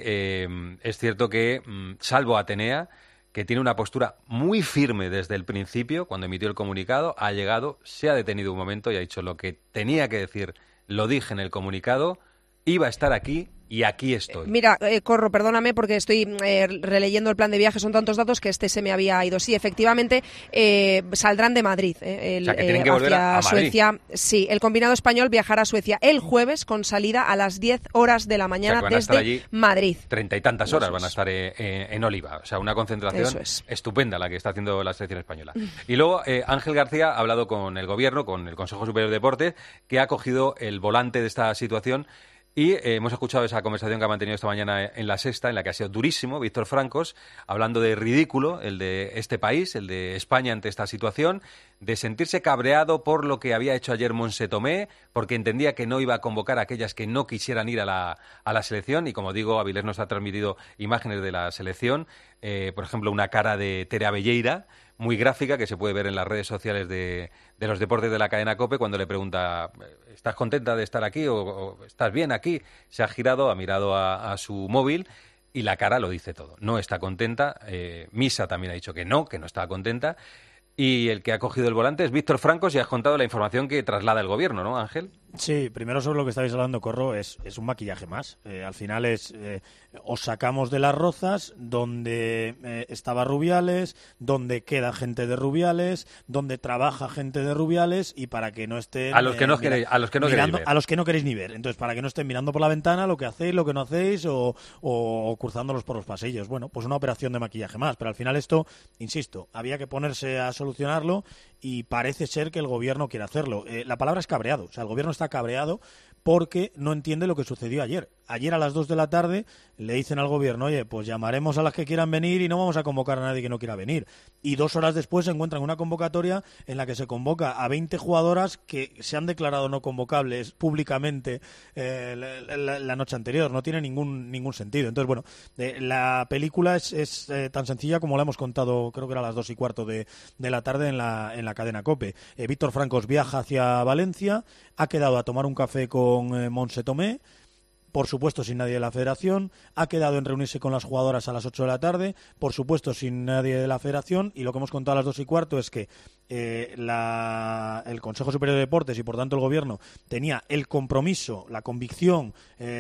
es cierto que, salvo Atenea, que tiene una postura muy firme desde el principio, cuando emitió el comunicado, ha llegado, se ha detenido un momento y ha dicho lo que tenía que decir, lo dije en el comunicado, iba a estar aquí y aquí estoy. Mira, Corro, perdóname porque estoy releyendo el plan de viaje, son tantos datos que se me había ido. Sí, efectivamente, saldrán de Madrid. O sea, que tienen que volver a Madrid. Suecia. Sí, el combinado español viajará a Suecia el jueves con salida a las 10 horas de la mañana, o sea, desde Madrid. 30 y tantas horas van a estar en Oliva. O sea, una concentración estupenda la que está haciendo la selección española. Y luego Ángel García ha hablado con el Gobierno, con el Consejo Superior de Deportes, que ha cogido el volante de esta situación. Y hemos escuchado esa conversación que ha mantenido esta mañana en La Sexta, en la que ha sido durísimo Víctor Francos, hablando de ridículo, el de este país, el de España ante esta situación, de sentirse cabreado por lo que había hecho ayer Monse Tomé, porque entendía que no iba a convocar a aquellas que no quisieran ir a la selección. Y como digo, Avilés nos ha transmitido imágenes de la selección, por ejemplo, una cara de Tere Abelleira, muy gráfica, que se puede ver en las redes sociales de los deportes de la cadena COPE, cuando le pregunta, ¿estás contenta de estar aquí o estás bien aquí? Se ha girado, ha mirado a su móvil y la cara lo dice todo. No está contenta. Misa también ha dicho que no estaba contenta. Y el que ha cogido el volante es Víctor Francos y has contado la información que traslada el Gobierno, ¿no, Ángel? Sí, primero sobre lo que estáis hablando, Corro, es un maquillaje más. Al final os sacamos de Las Rozas, donde estaba Rubiales, donde queda gente de Rubiales, donde trabaja gente de Rubiales, y para que no estén... A los que no queréis ver. A los que no queréis ni ver. Entonces, para que no estén mirando por la ventana lo que hacéis, lo que no hacéis, o cruzándolos por los pasillos. Bueno, pues una operación de maquillaje más. Pero al final esto, insisto, había que ponerse a solucionarlo y parece ser que el Gobierno quiere hacerlo. La palabra es cabreado. O sea, el Gobierno está cabreado porque no entiende lo que sucedió ayer. Ayer a las 2 de la tarde le dicen al Gobierno, oye, pues llamaremos a las que quieran venir y no vamos a convocar a nadie que no quiera venir. Y 2 horas después se encuentran una convocatoria en la que se convoca a 20 jugadoras que se han declarado no convocables públicamente la noche anterior. No tiene ningún sentido. Entonces, bueno, la película es tan sencilla como la hemos contado, creo que era a las 2:15 de la tarde en la cadena COPE. Víctor Francos viaja hacia Valencia, ha quedado a tomar un café con Monse Tomé. por supuesto sin nadie de la Federación, ha quedado en reunirse con las jugadoras a las 8 de la tarde, por supuesto sin nadie de la Federación, y lo que hemos contado a las 2:15 es que el Consejo Superior de Deportes y por tanto el Gobierno tenía el compromiso, la convicción,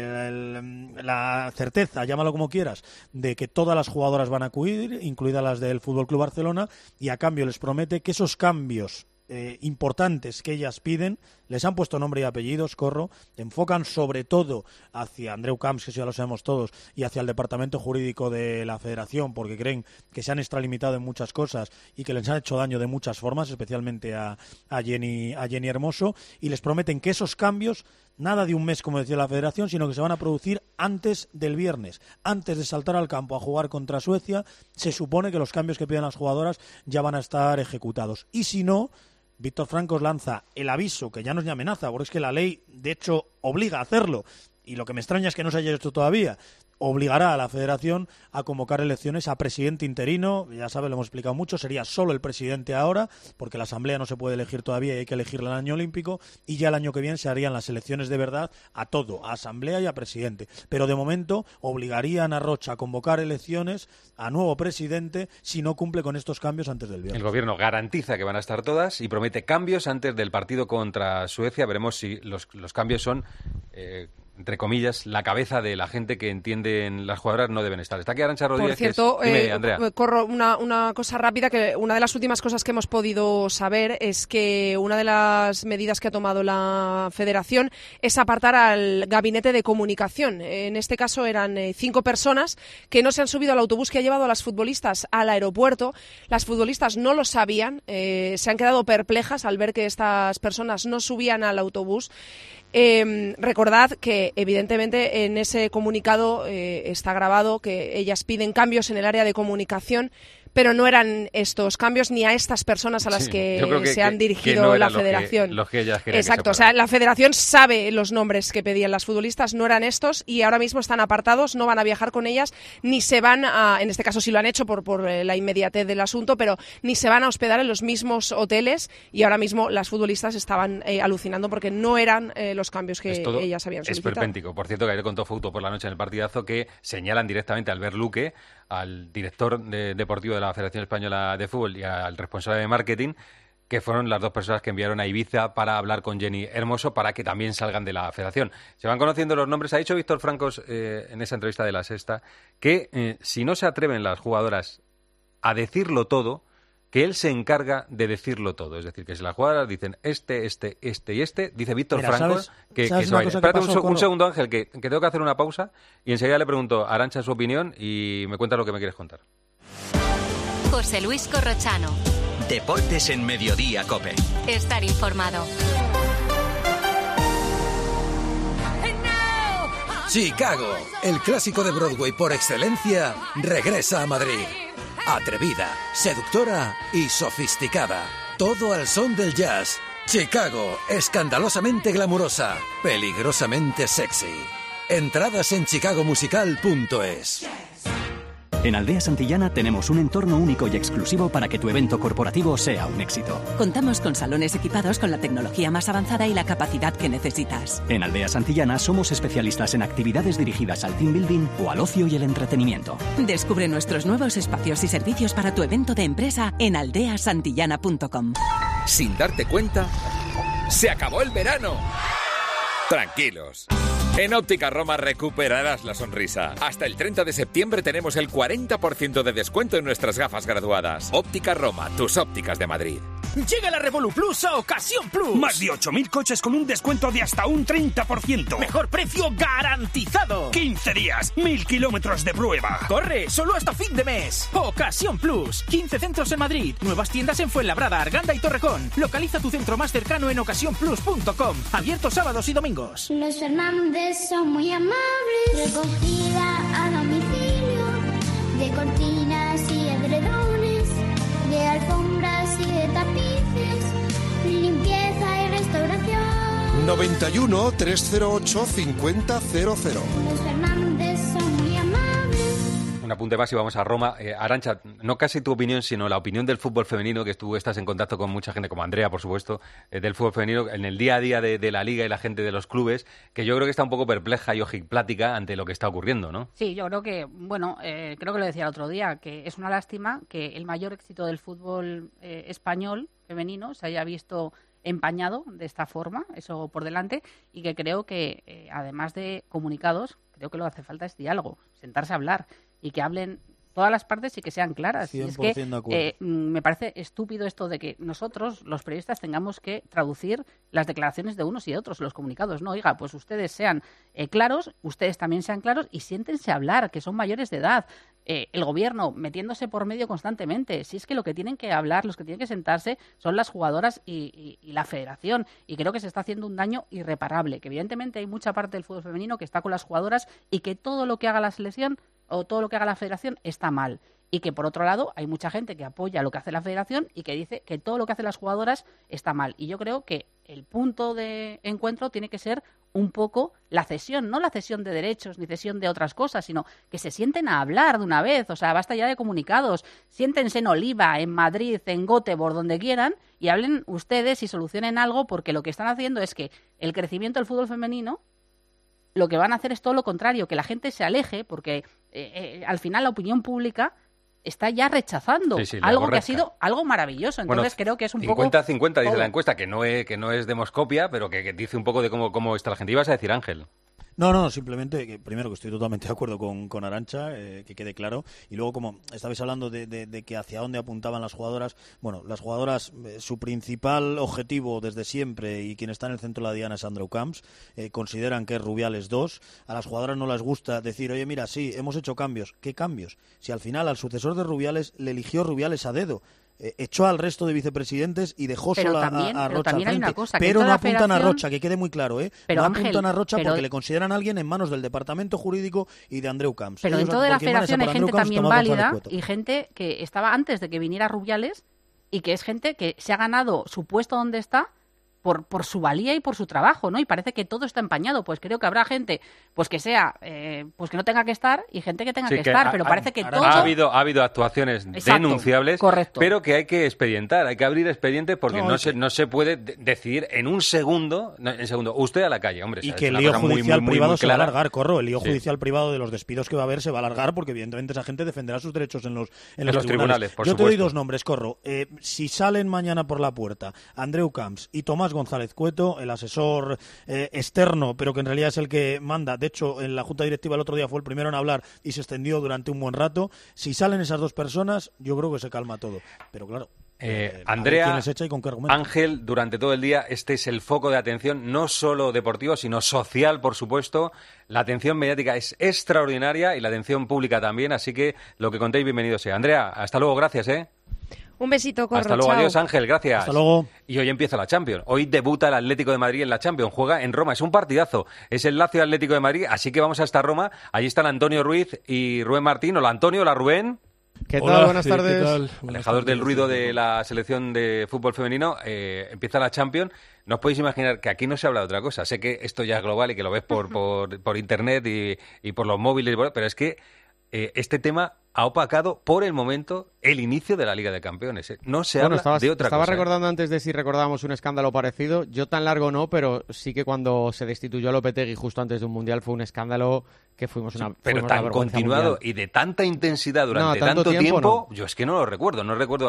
la certeza, llámalo como quieras, de que todas las jugadoras van a acudir, incluidas las del Fútbol Club Barcelona, y a cambio les promete que esos cambios importantes que ellas piden, les han puesto nombre y apellidos, enfocan sobre todo hacia Andreu Camps, que eso ya lo sabemos todos, y hacia el departamento jurídico de la Federación, porque creen que se han extralimitado en muchas cosas y que les han hecho daño de muchas formas, especialmente a Jenny Hermoso, y les prometen que esos cambios, nada de un mes como decía la Federación, sino que se van a producir antes del viernes, antes de saltar al campo a jugar contra Suecia. Se supone que los cambios que piden las jugadoras ya van a estar ejecutados, y si no, Víctor Francos lanza el aviso, que ya no es ni amenaza, porque es que la ley, de hecho, obliga a hacerlo, y lo que me extraña es que no se haya hecho todavía, obligará a la Federación a convocar elecciones a presidente interino. Ya sabes, lo hemos explicado mucho, sería solo el presidente ahora, porque la Asamblea no se puede elegir todavía y hay que elegirla en el año olímpico, y ya el año que viene se harían las elecciones de verdad a todo, a Asamblea y a presidente. Pero de momento obligarían a Rocha a convocar elecciones a nuevo presidente si no cumple con estos cambios antes del viernes. El Gobierno garantiza que van a estar todas y promete cambios antes del partido contra Suecia. Veremos si los cambios son... entre comillas, la cabeza de la gente que entienden las jugadoras no deben estar. Está aquí Arantxa Rodríguez. Por cierto, Dime, Andrea. corro una cosa rápida, que una de las últimas cosas que hemos podido saber es que una de las medidas que ha tomado la Federación es apartar al gabinete de comunicación. En este caso eran 5 personas que no se han subido al autobús que ha llevado a las futbolistas al aeropuerto. Las futbolistas no lo sabían, se han quedado perplejas al ver que estas personas no subían al autobús. Recordad que evidentemente en ese comunicado está grabado que ellas piden cambios en el área de comunicación, pero no eran estos cambios ni a estas personas a las que se han dirigido la Federación. Los que ellas querían. Exacto, o sea, la Federación sabe los nombres que pedían las futbolistas, no eran estos, y ahora mismo están apartados, no van a viajar con ellas, ni se van a, en este caso sí lo han hecho por la inmediatez del asunto, pero ni se van a hospedar en los mismos hoteles, y ahora mismo las futbolistas estaban alucinando porque no eran los cambios que ellas habían solicitado. Es perpéntico. Por cierto, que ayer contó Fouto por la noche en el partidazo que señalan directamente a Albert Luque, al director deportivo de la Federación Española de Fútbol, y al responsable de marketing, que fueron las 2 personas que enviaron a Ibiza para hablar con Jenny Hermoso para que también salgan de la Federación. Se van conociendo los nombres. Ha dicho Víctor Francos en esa entrevista de La Sexta que si no se atreven las jugadoras a decirlo todo, que él se encarga de decirlo todo. Es decir, que si las jugadoras dicen este y este, dice Víctor Francos que se va a ir. Espérate un segundo, Ángel, que tengo que hacer una pausa y enseguida le pregunto a Arantxa su opinión y me cuentas lo que me quieres contar. José Luis Corrochano. Deportes en Mediodía COPE. Estar informado. Chicago, el clásico de Broadway por excelencia, regresa a Madrid. Atrevida, seductora y sofisticada. Todo al son del jazz. Chicago, escandalosamente glamurosa, peligrosamente sexy. Entradas en chicagomusical.es. En Aldea Santillana tenemos un entorno único y exclusivo para que tu evento corporativo sea un éxito. Contamos con salones equipados con la tecnología más avanzada y la capacidad que necesitas. En Aldea Santillana somos especialistas en actividades dirigidas al team building o al ocio y el entretenimiento. Descubre nuestros nuevos espacios y servicios para tu evento de empresa en aldeasantillana.com. Sin darte cuenta, ¡se acabó el verano! Tranquilos. En Óptica Roma recuperarás la sonrisa. Hasta el 30 de septiembre tenemos el 40% de descuento en nuestras gafas graduadas. Óptica Roma, tus ópticas de Madrid. Llega la Revolu Plus a Ocasión Plus. Más de 8.000 coches con un descuento de hasta un 30%. Mejor precio garantizado. 15 días, 1.000 kilómetros de prueba. Corre, solo hasta fin de mes. Ocasión Plus. 15 centros en Madrid. Nuevas tiendas en Fuenlabrada, Arganda y Torrejón. Localiza tu centro más cercano en ocasiónplus.com. Abierto sábados y domingos. Los Fernández son muy amables. Recogida a domicilio de cortinas y edredones, de alfombras y de tapices, limpieza y restauración. 91 308 5000. Los Fernández son muy amables. un apunte más y vamos a Roma. Arantxa, no casi tu opinión, sino la opinión del fútbol femenino, que tú estás en contacto con mucha gente, como Andrea, por supuesto, del fútbol femenino, en el día a día de la Liga y la gente de los clubes, que yo creo que está un poco perpleja y ojiplática ante lo que está ocurriendo, ¿no? Sí, yo creo que, creo que lo decía el otro día, que es una lástima que el mayor éxito del fútbol español femenino se haya visto empañado de esta forma, eso por delante, y que creo que, además de comunicados, creo que lo que hace falta es diálogo, sentarse a hablar y que hablen todas las partes y que sean claras. Y es que me parece estúpido esto de que nosotros, los periodistas, tengamos que traducir las declaraciones de unos y de otros, los comunicados. No, oiga, pues ustedes sean claros, ustedes también sean claros y siéntense a hablar, que son mayores de edad. El gobierno metiéndose por medio constantemente. Si es que lo que tienen que hablar, los que tienen que sentarse son las jugadoras y la federación. Y creo que se está haciendo un daño irreparable. Que evidentemente hay mucha parte del fútbol femenino que está con las jugadoras y que todo lo que haga la selección o todo lo que haga la federación está mal. Y que, por otro lado, hay mucha gente que apoya lo que hace la federación y que dice que todo lo que hacen las jugadoras está mal. Y yo creo que el punto de encuentro tiene que ser un poco la cesión, no la cesión de derechos ni cesión de otras cosas, sino que se sienten a hablar de una vez. O sea, basta ya de comunicados. Siéntense en Oliva, en Madrid, en Göteborg, donde quieran, y hablen ustedes y solucionen algo, porque lo que están haciendo es que el crecimiento del fútbol femenino, lo que van a hacer es todo lo contrario, que la gente se aleje, porque al final la opinión pública está ya rechazando algo que ha sido algo maravilloso. Entonces creo que es un 50-50 dice la encuesta, que no es demoscopia, pero que dice un poco de cómo está la gente. ¿Ibas a decir, Ángel? No, simplemente que primero que estoy totalmente de acuerdo con Arantxa, que quede claro, y luego como estabais hablando de que hacia dónde apuntaban las jugadoras, bueno, las jugadoras, su principal objetivo desde siempre y quien está en el centro de la diana es Andreu Camps, consideran que es Rubiales 2, a las jugadoras no les gusta decir, oye mira, sí, hemos hecho cambios. ¿Qué cambios? Si al final al sucesor de Rubiales le eligió Rubiales a dedo, echó al resto de vicepresidentes y dejó sola a Rocha al frente. Pero no apuntan a Rocha, que quede muy claro, no apuntan a Rocha porque le consideran a alguien en manos del departamento jurídico y de Andreu Camps. Pero dentro de la federación hay gente también válida y gente que estaba antes de que viniera Rubiales y que es gente que se ha ganado su puesto donde está por su valía y por su trabajo, ¿no? Y parece que todo está empañado. Pues creo que habrá gente pues que sea pues que no tenga que estar y gente que tenga que estar, pero parece que todo... Ha habido actuaciones denunciables, correcto, pero que hay que expedientar, hay que abrir expedientes porque no se puede decidir en un segundo, usted a la calle, hombre. Y que el lío judicial privado se va a alargar, Corro, el lío judicial privado de los despidos que va a haber se va a alargar porque evidentemente esa gente defenderá sus derechos en los tribunales. Por Yo supuesto. Te doy dos nombres, Corro. Si salen mañana por la puerta Andreu Camps y Tomás González Cueto, el asesor externo, pero que en realidad es el que manda. De hecho, en la Junta Directiva el otro día fue el primero en hablar y se extendió durante un buen rato. Si salen esas dos personas, yo creo que se calma todo. Pero claro, Andrea, quién les echa y con qué argumento. Ángel, durante todo el día este es el foco de atención, no solo deportivo, sino social, por supuesto. La atención mediática es extraordinaria y la atención pública también, así que lo que contéis, bienvenido sea. Andrea, hasta luego, gracias, Un besito, Corro. Hasta luego, chao. Adiós, Ángel, gracias. Hasta luego. Y hoy empieza la Champions. Hoy debuta el Atlético de Madrid en la Champions. Juega en Roma. Es un partidazo. Es el Lazio Atlético de Madrid, así que vamos hasta Roma. Allí están Antonio Ruiz y Rubén Martín. Hola, Antonio. Hola, Rubén. ¿Qué tal? Buenas tardes. ¿Qué tal? Alejados del ruido de la selección de fútbol femenino, empieza la Champions. No os podéis imaginar que aquí no se habla de otra cosa. Sé que esto ya es global y que lo ves por internet y por los móviles, pero es que este tema ha opacado por el momento el inicio de la Liga de Campeones. No se habla de otra cosa. Estaba recordando antes de si recordábamos un escándalo parecido. Yo tan largo no, pero sí que cuando se destituyó a Lopetegui justo antes de un Mundial fue un escándalo que fuimos una pero tan continuado mundial. Y de tanta intensidad durante tanto tiempo, yo es que no lo recuerdo.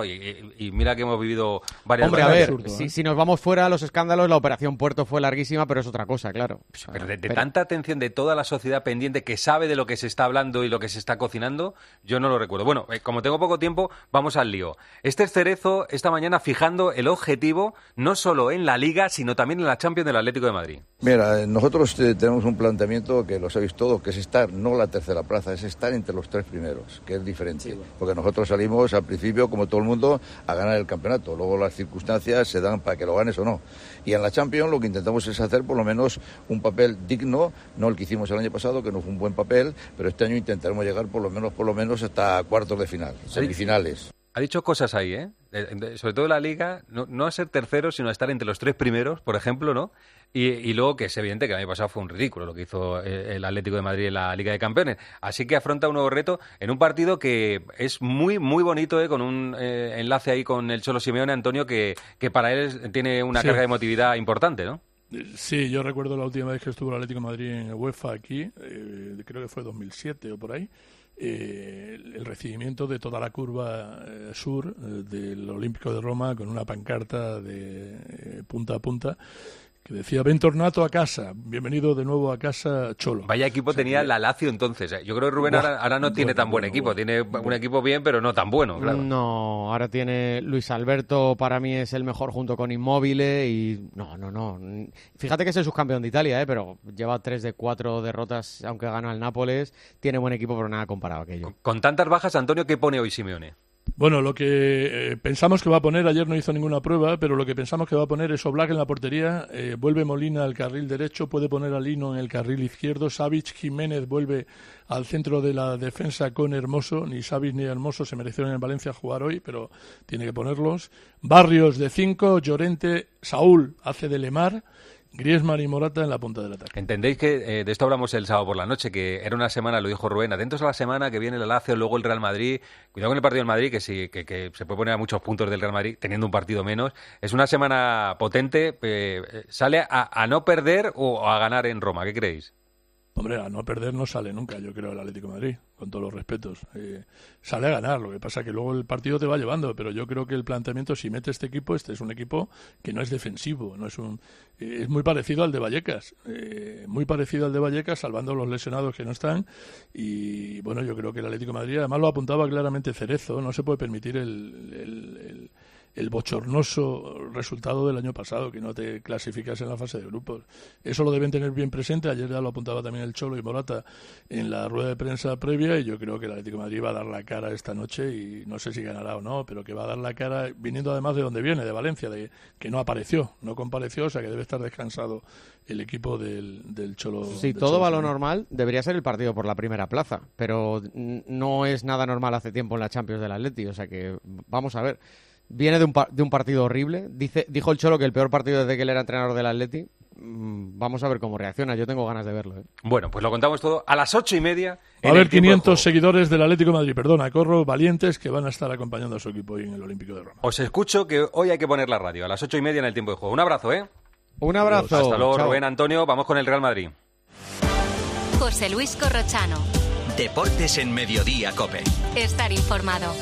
Y mira que hemos vivido varias veces. Hombre, a ver, absurdo, si nos vamos fuera a los escándalos, la Operación Puerto fue larguísima, pero es otra cosa, claro. Pero de tanta atención de toda la sociedad pendiente que sabe de lo que se está hablando y lo que se está cocinando, yo no lo recuerdo. Bueno, como tengo poco tiempo, vamos al lío. Este es Cerezo esta mañana fijando el objetivo no solo en la Liga, sino también en la Champions del Atlético de Madrid. Mira, nosotros tenemos un planteamiento que lo sabéis todo, que es estar, no la tercera plaza, es estar entre los tres primeros, que es diferente. Sí. Porque nosotros salimos al principio, como todo el mundo, a ganar el campeonato. Luego las circunstancias se dan para que lo ganes o no. Y en la Champions lo que intentamos es hacer por lo menos un papel digno, no el que hicimos el año pasado, que no fue un buen papel, pero este año intentaremos llegar por lo menos hasta cuartos de final, semifinales. Ha dicho cosas ahí, ¿eh? Sobre todo en la Liga, no a ser tercero, sino a estar entre los 3 primeros, por ejemplo, ¿no? Y luego que es evidente que el año pasado fue un ridículo lo que hizo el Atlético de Madrid en la Liga de Campeones. Así que afronta un nuevo reto en un partido que es muy muy bonito, con un enlace ahí con el Cholo Simeone, Antonio, que para él tiene una carga de emotividad importante, ¿no? Sí, yo recuerdo la última vez que estuvo el Atlético de Madrid en UEFA aquí, creo que fue 2007 o por ahí. El recibimiento de toda la curva sur del Olímpico de Roma con una pancarta de punta a punta que decía: ven Tornato a casa, bienvenido de nuevo a casa Cholo. Vaya equipo tenía la Lazio entonces. Yo creo que Rubén ahora no tiene tan buen equipo, tiene un equipo bien, pero no tan bueno, claro. No, ahora tiene Luis Alberto, para mí es el mejor junto con Immobile y no. Fíjate que es el subcampeón de Italia, pero lleva 3 de 4 derrotas, aunque gana el Nápoles, tiene buen equipo, pero nada comparado a aquello. Con tantas bajas, Antonio, ¿qué pone hoy Simeone? Bueno, lo que pensamos que va a poner, ayer no hizo ninguna prueba, pero lo que pensamos que va a poner es Oblak en la portería, vuelve Molina al carril derecho, puede poner a Lino en el carril izquierdo, Savic, Jiménez vuelve al centro de la defensa con Hermoso, ni Savic ni Hermoso se merecieron en Valencia jugar hoy, pero tiene que ponerlos. Barrios de 5, Llorente, Saúl hace de Lemar, Griezmann y Morata en la punta del ataque. Entendéis que de esto hablamos el sábado por la noche, que era una semana, lo dijo Rubén, atentos a la semana que viene el Lazio, luego el Real Madrid, cuidado con el partido del Madrid, que sí, que se puede poner a muchos puntos del Real Madrid teniendo un partido menos. Es una semana potente, ¿sale a no perder o a ganar en Roma? ¿Qué creéis? Hombre, a no perder no sale nunca, yo creo, el Atlético de Madrid, con todos los respetos. Sale a ganar, lo que pasa es que luego el partido te va llevando, pero yo creo que el planteamiento, si mete este es un equipo que no es defensivo, es muy parecido al de Vallecas, salvando los lesionados que no están, y bueno, yo creo que el Atlético de Madrid, además lo apuntaba claramente Cerezo, no se puede permitir el bochornoso resultado del año pasado, que no te clasificas en la fase de grupos. Eso lo deben tener bien presente. Ayer ya lo apuntaba también el Cholo y Morata en la rueda de prensa previa, y yo creo que el Atlético de Madrid va a dar la cara esta noche, y no sé si ganará o no, pero que va a dar la cara, viniendo además de donde viene, de Valencia, de que no compareció, o sea que debe estar descansado el equipo del Cholo. Si todo va a lo normal, debería ser el partido por la primera plaza, pero no es nada normal hace tiempo en la Champions del Atleti, o sea que vamos a ver. Viene de un partido horrible. Dijo el Cholo que el peor partido desde que él era entrenador del Atleti. Vamos a ver cómo reacciona. Yo tengo ganas de verlo. Bueno, pues lo contamos todo a las 8:30. Va a haber 500 seguidores del Atlético de Madrid, corro, valientes, que van a estar acompañando a su equipo hoy en el Olímpico de Roma. Os escucho que hoy hay que poner la radio a las 8:30 en el tiempo de juego. Un abrazo, ¿eh? Un abrazo. Hasta luego, Chao. Rubén, Antonio. Vamos con el Real Madrid. José Luis Corrochano. Deportes en Mediodía, COPE. Estar informado.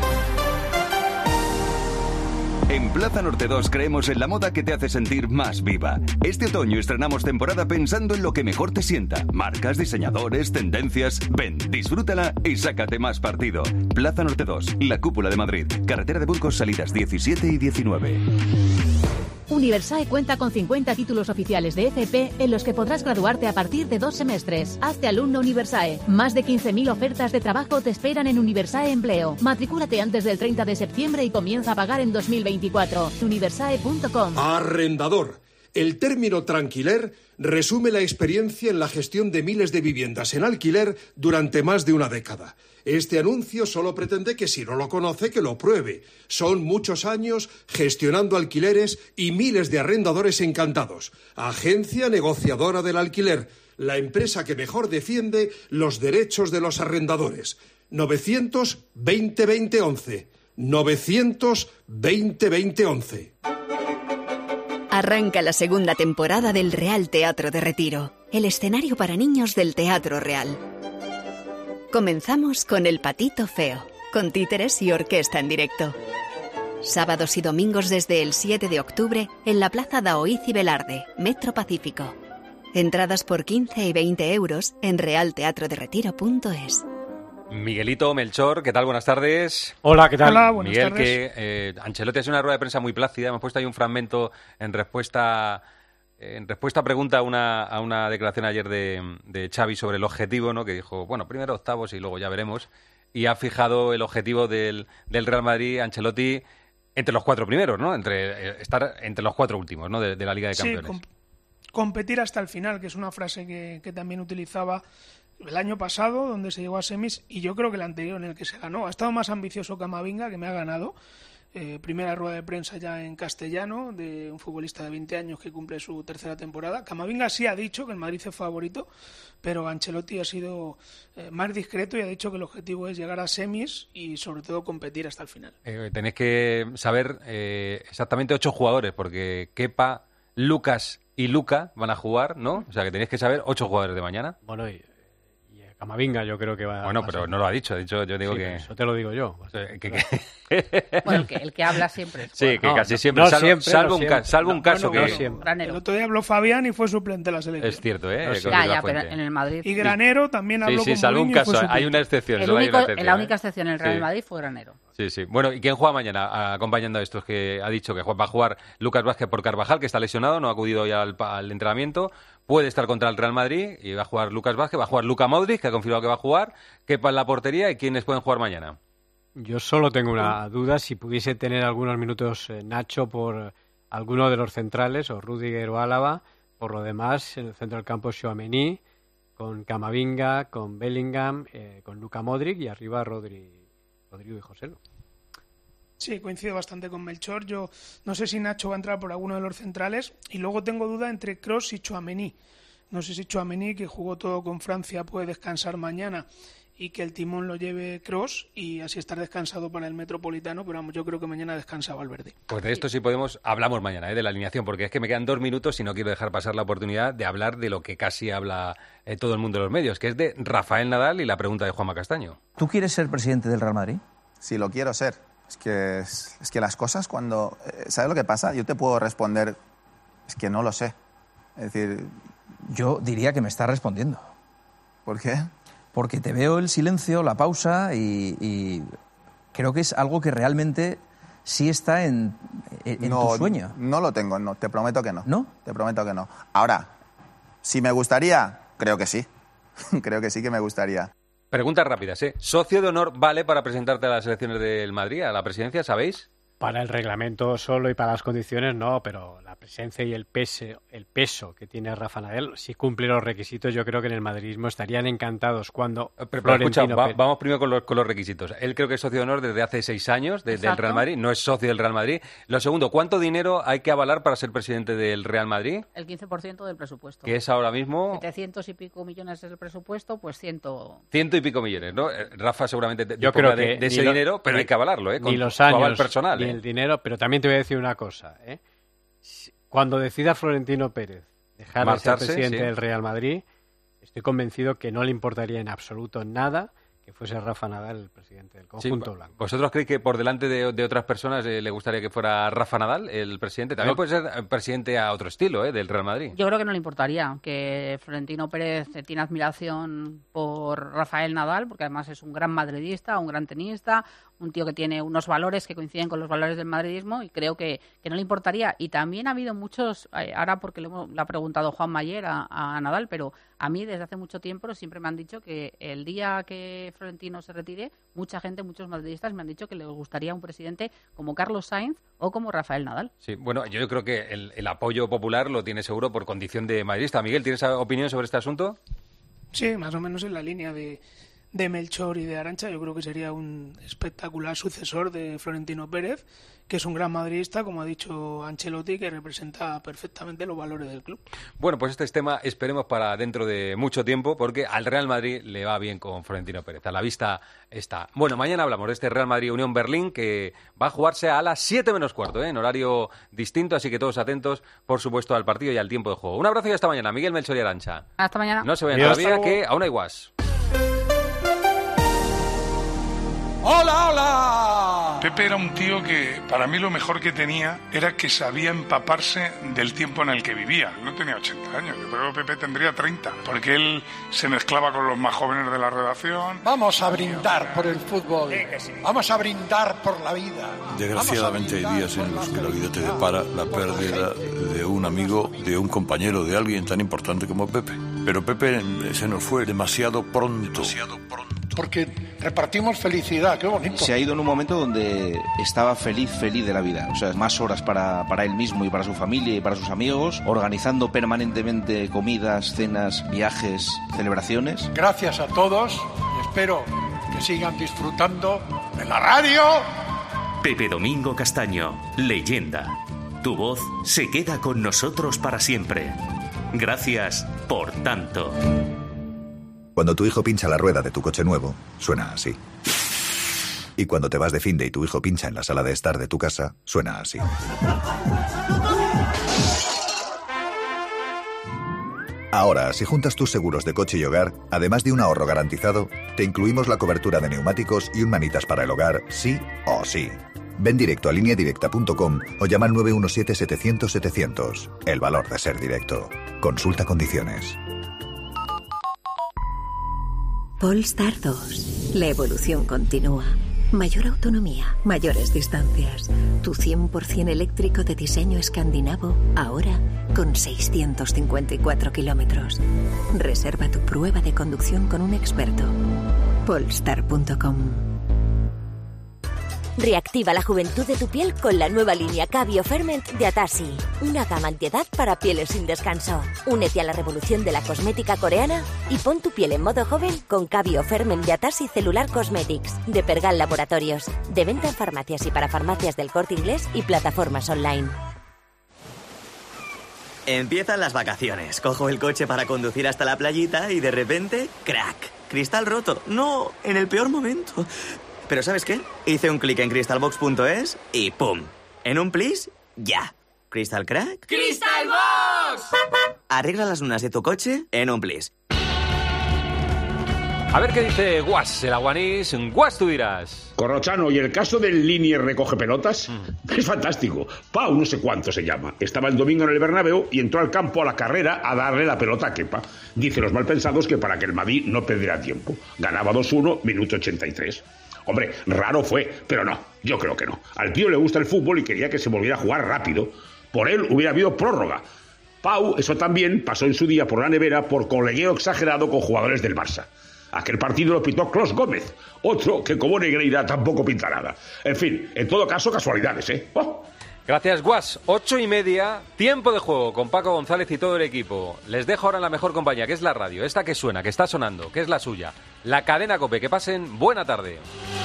En Plaza Norte 2 creemos en la moda que te hace sentir más viva. Este otoño estrenamos temporada pensando en lo que mejor te sienta. Marcas, diseñadores, tendencias. Ven, disfrútala y sácate más partido. Plaza Norte 2, la cúpula de Madrid. Carretera de Burgos, salidas 17 y 19. Universae cuenta con 50 títulos oficiales de FP en los que podrás graduarte a partir de 2 semestres. Hazte alumno Universae. Más de 15.000 ofertas de trabajo te esperan en Universae Empleo. Matricúlate antes del 30 de septiembre y comienza a pagar en 2024. Universae.com. Arrendador. El término tranquiler resume la experiencia en la gestión de miles de viviendas en alquiler durante más de una década. Este anuncio solo pretende que si no lo conoce, que lo pruebe. Son muchos años gestionando alquileres y miles de arrendadores encantados. Agencia negociadora del alquiler, la empresa que mejor defiende los derechos de los arrendadores. 900-20-20-11. 900-20-20-11. Arranca la segunda temporada del Real Teatro de Retiro, el escenario para niños del Teatro Real. Comenzamos con El Patito Feo, con títeres y orquesta en directo. Sábados y domingos desde el 7 de octubre en la Plaza Daoíz y Velarde, Metro Pacífico. Entradas por 15 y 20 euros en realteatroderetiro.es. Miguelito Melchor, ¿qué tal? Buenas tardes. Hola, ¿qué tal? Hola, buenas tardes. Que Ancelotti hace una rueda de prensa muy plácida. Hemos puesto ahí un fragmento en respuesta a pregunta a una declaración ayer de Xavi sobre el objetivo, ¿no? Que dijo, bueno, primero octavos y luego ya veremos. Y ha fijado el objetivo del Real Madrid, Ancelotti, entre los 4 primeros, ¿no? Estar entre los 4 últimos, ¿no? De la Liga de Campeones. Sí, competir hasta el final, que es una frase que también utilizaba el año pasado, donde se llegó a semis, y yo creo que el anterior, en el que se ganó. Ha estado más ambicioso Camavinga, que me ha ganado. Primera rueda de prensa ya en castellano de un futbolista de 20 años que cumple su tercera temporada. Camavinga sí ha dicho que el Madrid es favorito, pero Ancelotti ha sido más discreto y ha dicho que el objetivo es llegar a semis y sobre todo competir hasta el final. Tenéis que saber exactamente 8 jugadores, porque Kepa, Lucas y Luka van a jugar, ¿no? O sea que tenéis que saber 8 jugadores de mañana. Bueno, y Camavinga yo creo que va. Bueno, pero no lo ha dicho, yo digo sí, que... Eso te lo digo yo. Bueno, el que habla siempre. Sí, que casi siempre, salvo un caso que... El otro día habló Fabián y fue suplente de la selección. Es cierto, ¿eh? Ya, pero en el Madrid... Y Granero también habló con salvo un caso, hay una excepción. La única excepción en el Real Madrid fue Granero. Sí. Bueno, ¿y quién juega mañana acompañando a estos? Que ha dicho que va a jugar Lucas Vázquez por Carvajal, que está lesionado, no ha acudido ya al entrenamiento. Puede estar contra el Real Madrid y va a jugar Lucas Vázquez, va a jugar Luka Modric, que ha confirmado que va a jugar. Kepa en la portería, ¿y quiénes pueden jugar mañana? Yo solo tengo una duda, si pudiese tener algunos minutos Nacho por alguno de los centrales, o Rüdiger o Álava. Por lo demás, en el centro del campo Tchouaméni, con Camavinga, con Bellingham, con Luka Modric, y arriba Rodrigo y Joselu. Sí, coincido bastante con Melchor. Yo no sé si Nacho va a entrar por alguno de los centrales, y luego tengo duda entre Kroos y Tchouaméni. No sé si Tchouaméni, que jugó todo con Francia, puede descansar mañana y que el timón lo lleve Kroos y así estar descansado para el Metropolitano, pero vamos, yo creo que mañana descansa Valverde. Pues de esto sí podemos, hablamos mañana, de la alineación, porque es que me quedan 2 minutos y no quiero dejar pasar la oportunidad de hablar de lo que casi habla todo el mundo de los medios, que es de Rafael Nadal y la pregunta de Juanma Castaño. ¿Tú quieres ser presidente del Real Madrid? Sí, lo quiero ser. Es que las cosas cuando... ¿Sabes lo que pasa? Yo te puedo responder, es que no lo sé. Es decir... Yo diría que me está respondiendo. ¿Por qué? Porque te veo el silencio, la pausa y creo que es algo que realmente sí está en tu sueño. No lo tengo, no, te prometo que no. ¿No? Te prometo que no. Ahora, si me gustaría, creo que sí. Creo que sí que me gustaría. Preguntas rápidas, ¿eh? ¿Socio de honor vale para presentarte a las elecciones del Madrid, a la presidencia, sabéis? Para el reglamento solo y para las condiciones no, pero la presencia y el peso que tiene Rafa Nadal, si cumple los requisitos, yo creo que en el madridismo estarían encantados cuando... Pero escucha, vamos primero con los requisitos. Él creo que es socio de honor desde hace 6 años del Real Madrid, no es socio del Real Madrid. Lo segundo, ¿cuánto dinero hay que avalar para ser presidente del Real Madrid? El 15% del presupuesto. Que es ahora mismo... 700 y pico millones es el presupuesto, pues 100 y pico millones, ¿no? Rafa seguramente yo creo que de ese dinero, pero hay que avalarlo, ¿eh? Con los años, aval personal, ni el dinero, pero también te voy a decir una cosa, ¿eh? Cuando decida Florentino Pérez dejar de ser presidente del Real Madrid, estoy convencido que no le importaría en absoluto nada que fuese Rafa Nadal el presidente del conjunto blanco. ¿Vosotros creéis que por delante de otras personas le gustaría que fuera Rafa Nadal el presidente? También puede ser presidente a otro estilo, del Real Madrid. Yo creo que no le importaría, que Florentino Pérez tiene admiración por Rafael Nadal, porque además es un gran madridista, un gran tenista, un tío que tiene unos valores que coinciden con los valores del madridismo, y creo que no le importaría. Y también ha habido muchos, ahora porque le ha preguntado Juan Mayer a Nadal, pero a mí desde hace mucho tiempo siempre me han dicho que el día que Florentino se retire, muchos madridistas me han dicho que les gustaría un presidente como Carlos Sainz o como Rafael Nadal. Sí, bueno, yo creo que el apoyo popular lo tiene seguro por condición de madridista. Miguel, ¿tienes opinión sobre este asunto? Sí, más o menos en la línea de Melchor y de Arantxa. Yo creo que sería un espectacular sucesor de Florentino Pérez, que es un gran madridista, como ha dicho Ancelotti, que representa perfectamente los valores del club. Bueno, pues este es tema, esperemos para dentro de mucho tiempo, porque al Real Madrid le va bien con Florentino Pérez. A la vista está. Bueno, mañana hablamos de este Real Madrid-Unión Berlín, que va a jugarse a las 7 menos cuarto, en horario distinto, así que todos atentos, por supuesto, al partido y al tiempo de juego. Un abrazo y hasta mañana. Miguel, Melchor y Arantxa. Hasta mañana. No se vayan todavía, que aún hay guas. ¡Hola, hola! Pepe era un tío que, para mí, lo mejor que tenía era que sabía empaparse del tiempo en el que vivía. No tenía 80 años, yo creo que Pepe tendría 30, porque él se mezclaba con los más jóvenes de la redacción. Vamos a brindar por el fútbol. Sí. Vamos a brindar por la vida. Desgraciadamente hay días en los que la vida te depara la pérdida de un amigo, de un compañero, de alguien tan importante como Pepe. Pero Pepe se nos fue demasiado pronto. Porque repartimos felicidad, qué bonito. Se ha ido en un momento donde estaba feliz de la vida. O sea, más horas para él mismo y para su familia y para sus amigos, organizando permanentemente comidas, cenas, viajes, celebraciones. Gracias a todos y espero que sigan disfrutando de la radio. Pepe Domingo Castaño, leyenda. Tu voz se queda con nosotros para siempre. Gracias por tanto. Cuando tu hijo pincha la rueda de tu coche nuevo, suena así. Y cuando te vas de finde y tu hijo pincha en la sala de estar de tu casa, suena así. Ahora, si juntas tus seguros de coche y hogar, además de un ahorro garantizado, te incluimos la cobertura de neumáticos y un manitas para el hogar, sí o sí. Ven directo a lineadirecta.com o llama al 917-700-700. El valor de ser directo. Consulta condiciones. Polestar 2. La evolución continúa. Mayor autonomía, mayores distancias. Tu 100% eléctrico de diseño escandinavo, ahora con 654 kilómetros. Reserva tu prueba de conducción con un experto. Polestar.com. Reactiva la juventud de tu piel con la nueva línea Cabio Ferment de Atasi. Una gama antiedad para pieles sin descanso. Únete a la revolución de la cosmética coreana y pon tu piel en modo joven con Cabio Ferment de Atasi Cellular Cosmetics de Pergal Laboratorios. De venta en farmacias y para farmacias del Corte Inglés y plataformas online. Empiezan las vacaciones. Cojo el coche para conducir hasta la playita y de repente, ¡crack! Cristal roto. No, en el peor momento. Pero ¿sabes qué? Hice un clic en crystalbox.es y ¡pum! En un plis, ya. ¿Crystal Crack? ¡Crystal Box! Arregla las lunas de tu coche en un plis. A ver qué dice Guas, el aguanís. Guas, tú dirás. Corrochano, ¿y el caso del Linier recoge pelotas? Es fantástico. Pau, no sé cuánto se llama. Estaba el domingo en el Bernabéu y entró al campo a la carrera a darle la pelota a Kepa. Dice los malpensados que para que el Madrid no perdiera tiempo. Ganaba 2-1, minuto 83. Hombre, raro fue, pero no, yo creo que no. Al tío le gusta el fútbol y quería que se volviera a jugar rápido. Por él hubiera habido prórroga. Pau, eso también pasó en su día por la nevera por colegueo exagerado con jugadores del Barça. Aquel partido lo pitó Clos Gómez, otro que como Negreira tampoco pinta nada. En fin, en todo caso, casualidades, ¿eh? ¡Oh! Gracias, Guas. 8:30, tiempo de juego con Paco González y todo el equipo. Les dejo ahora en la mejor compañía, que es la radio. Esta que suena, que está sonando, que es la suya. La cadena COPE. Que pasen buena tarde.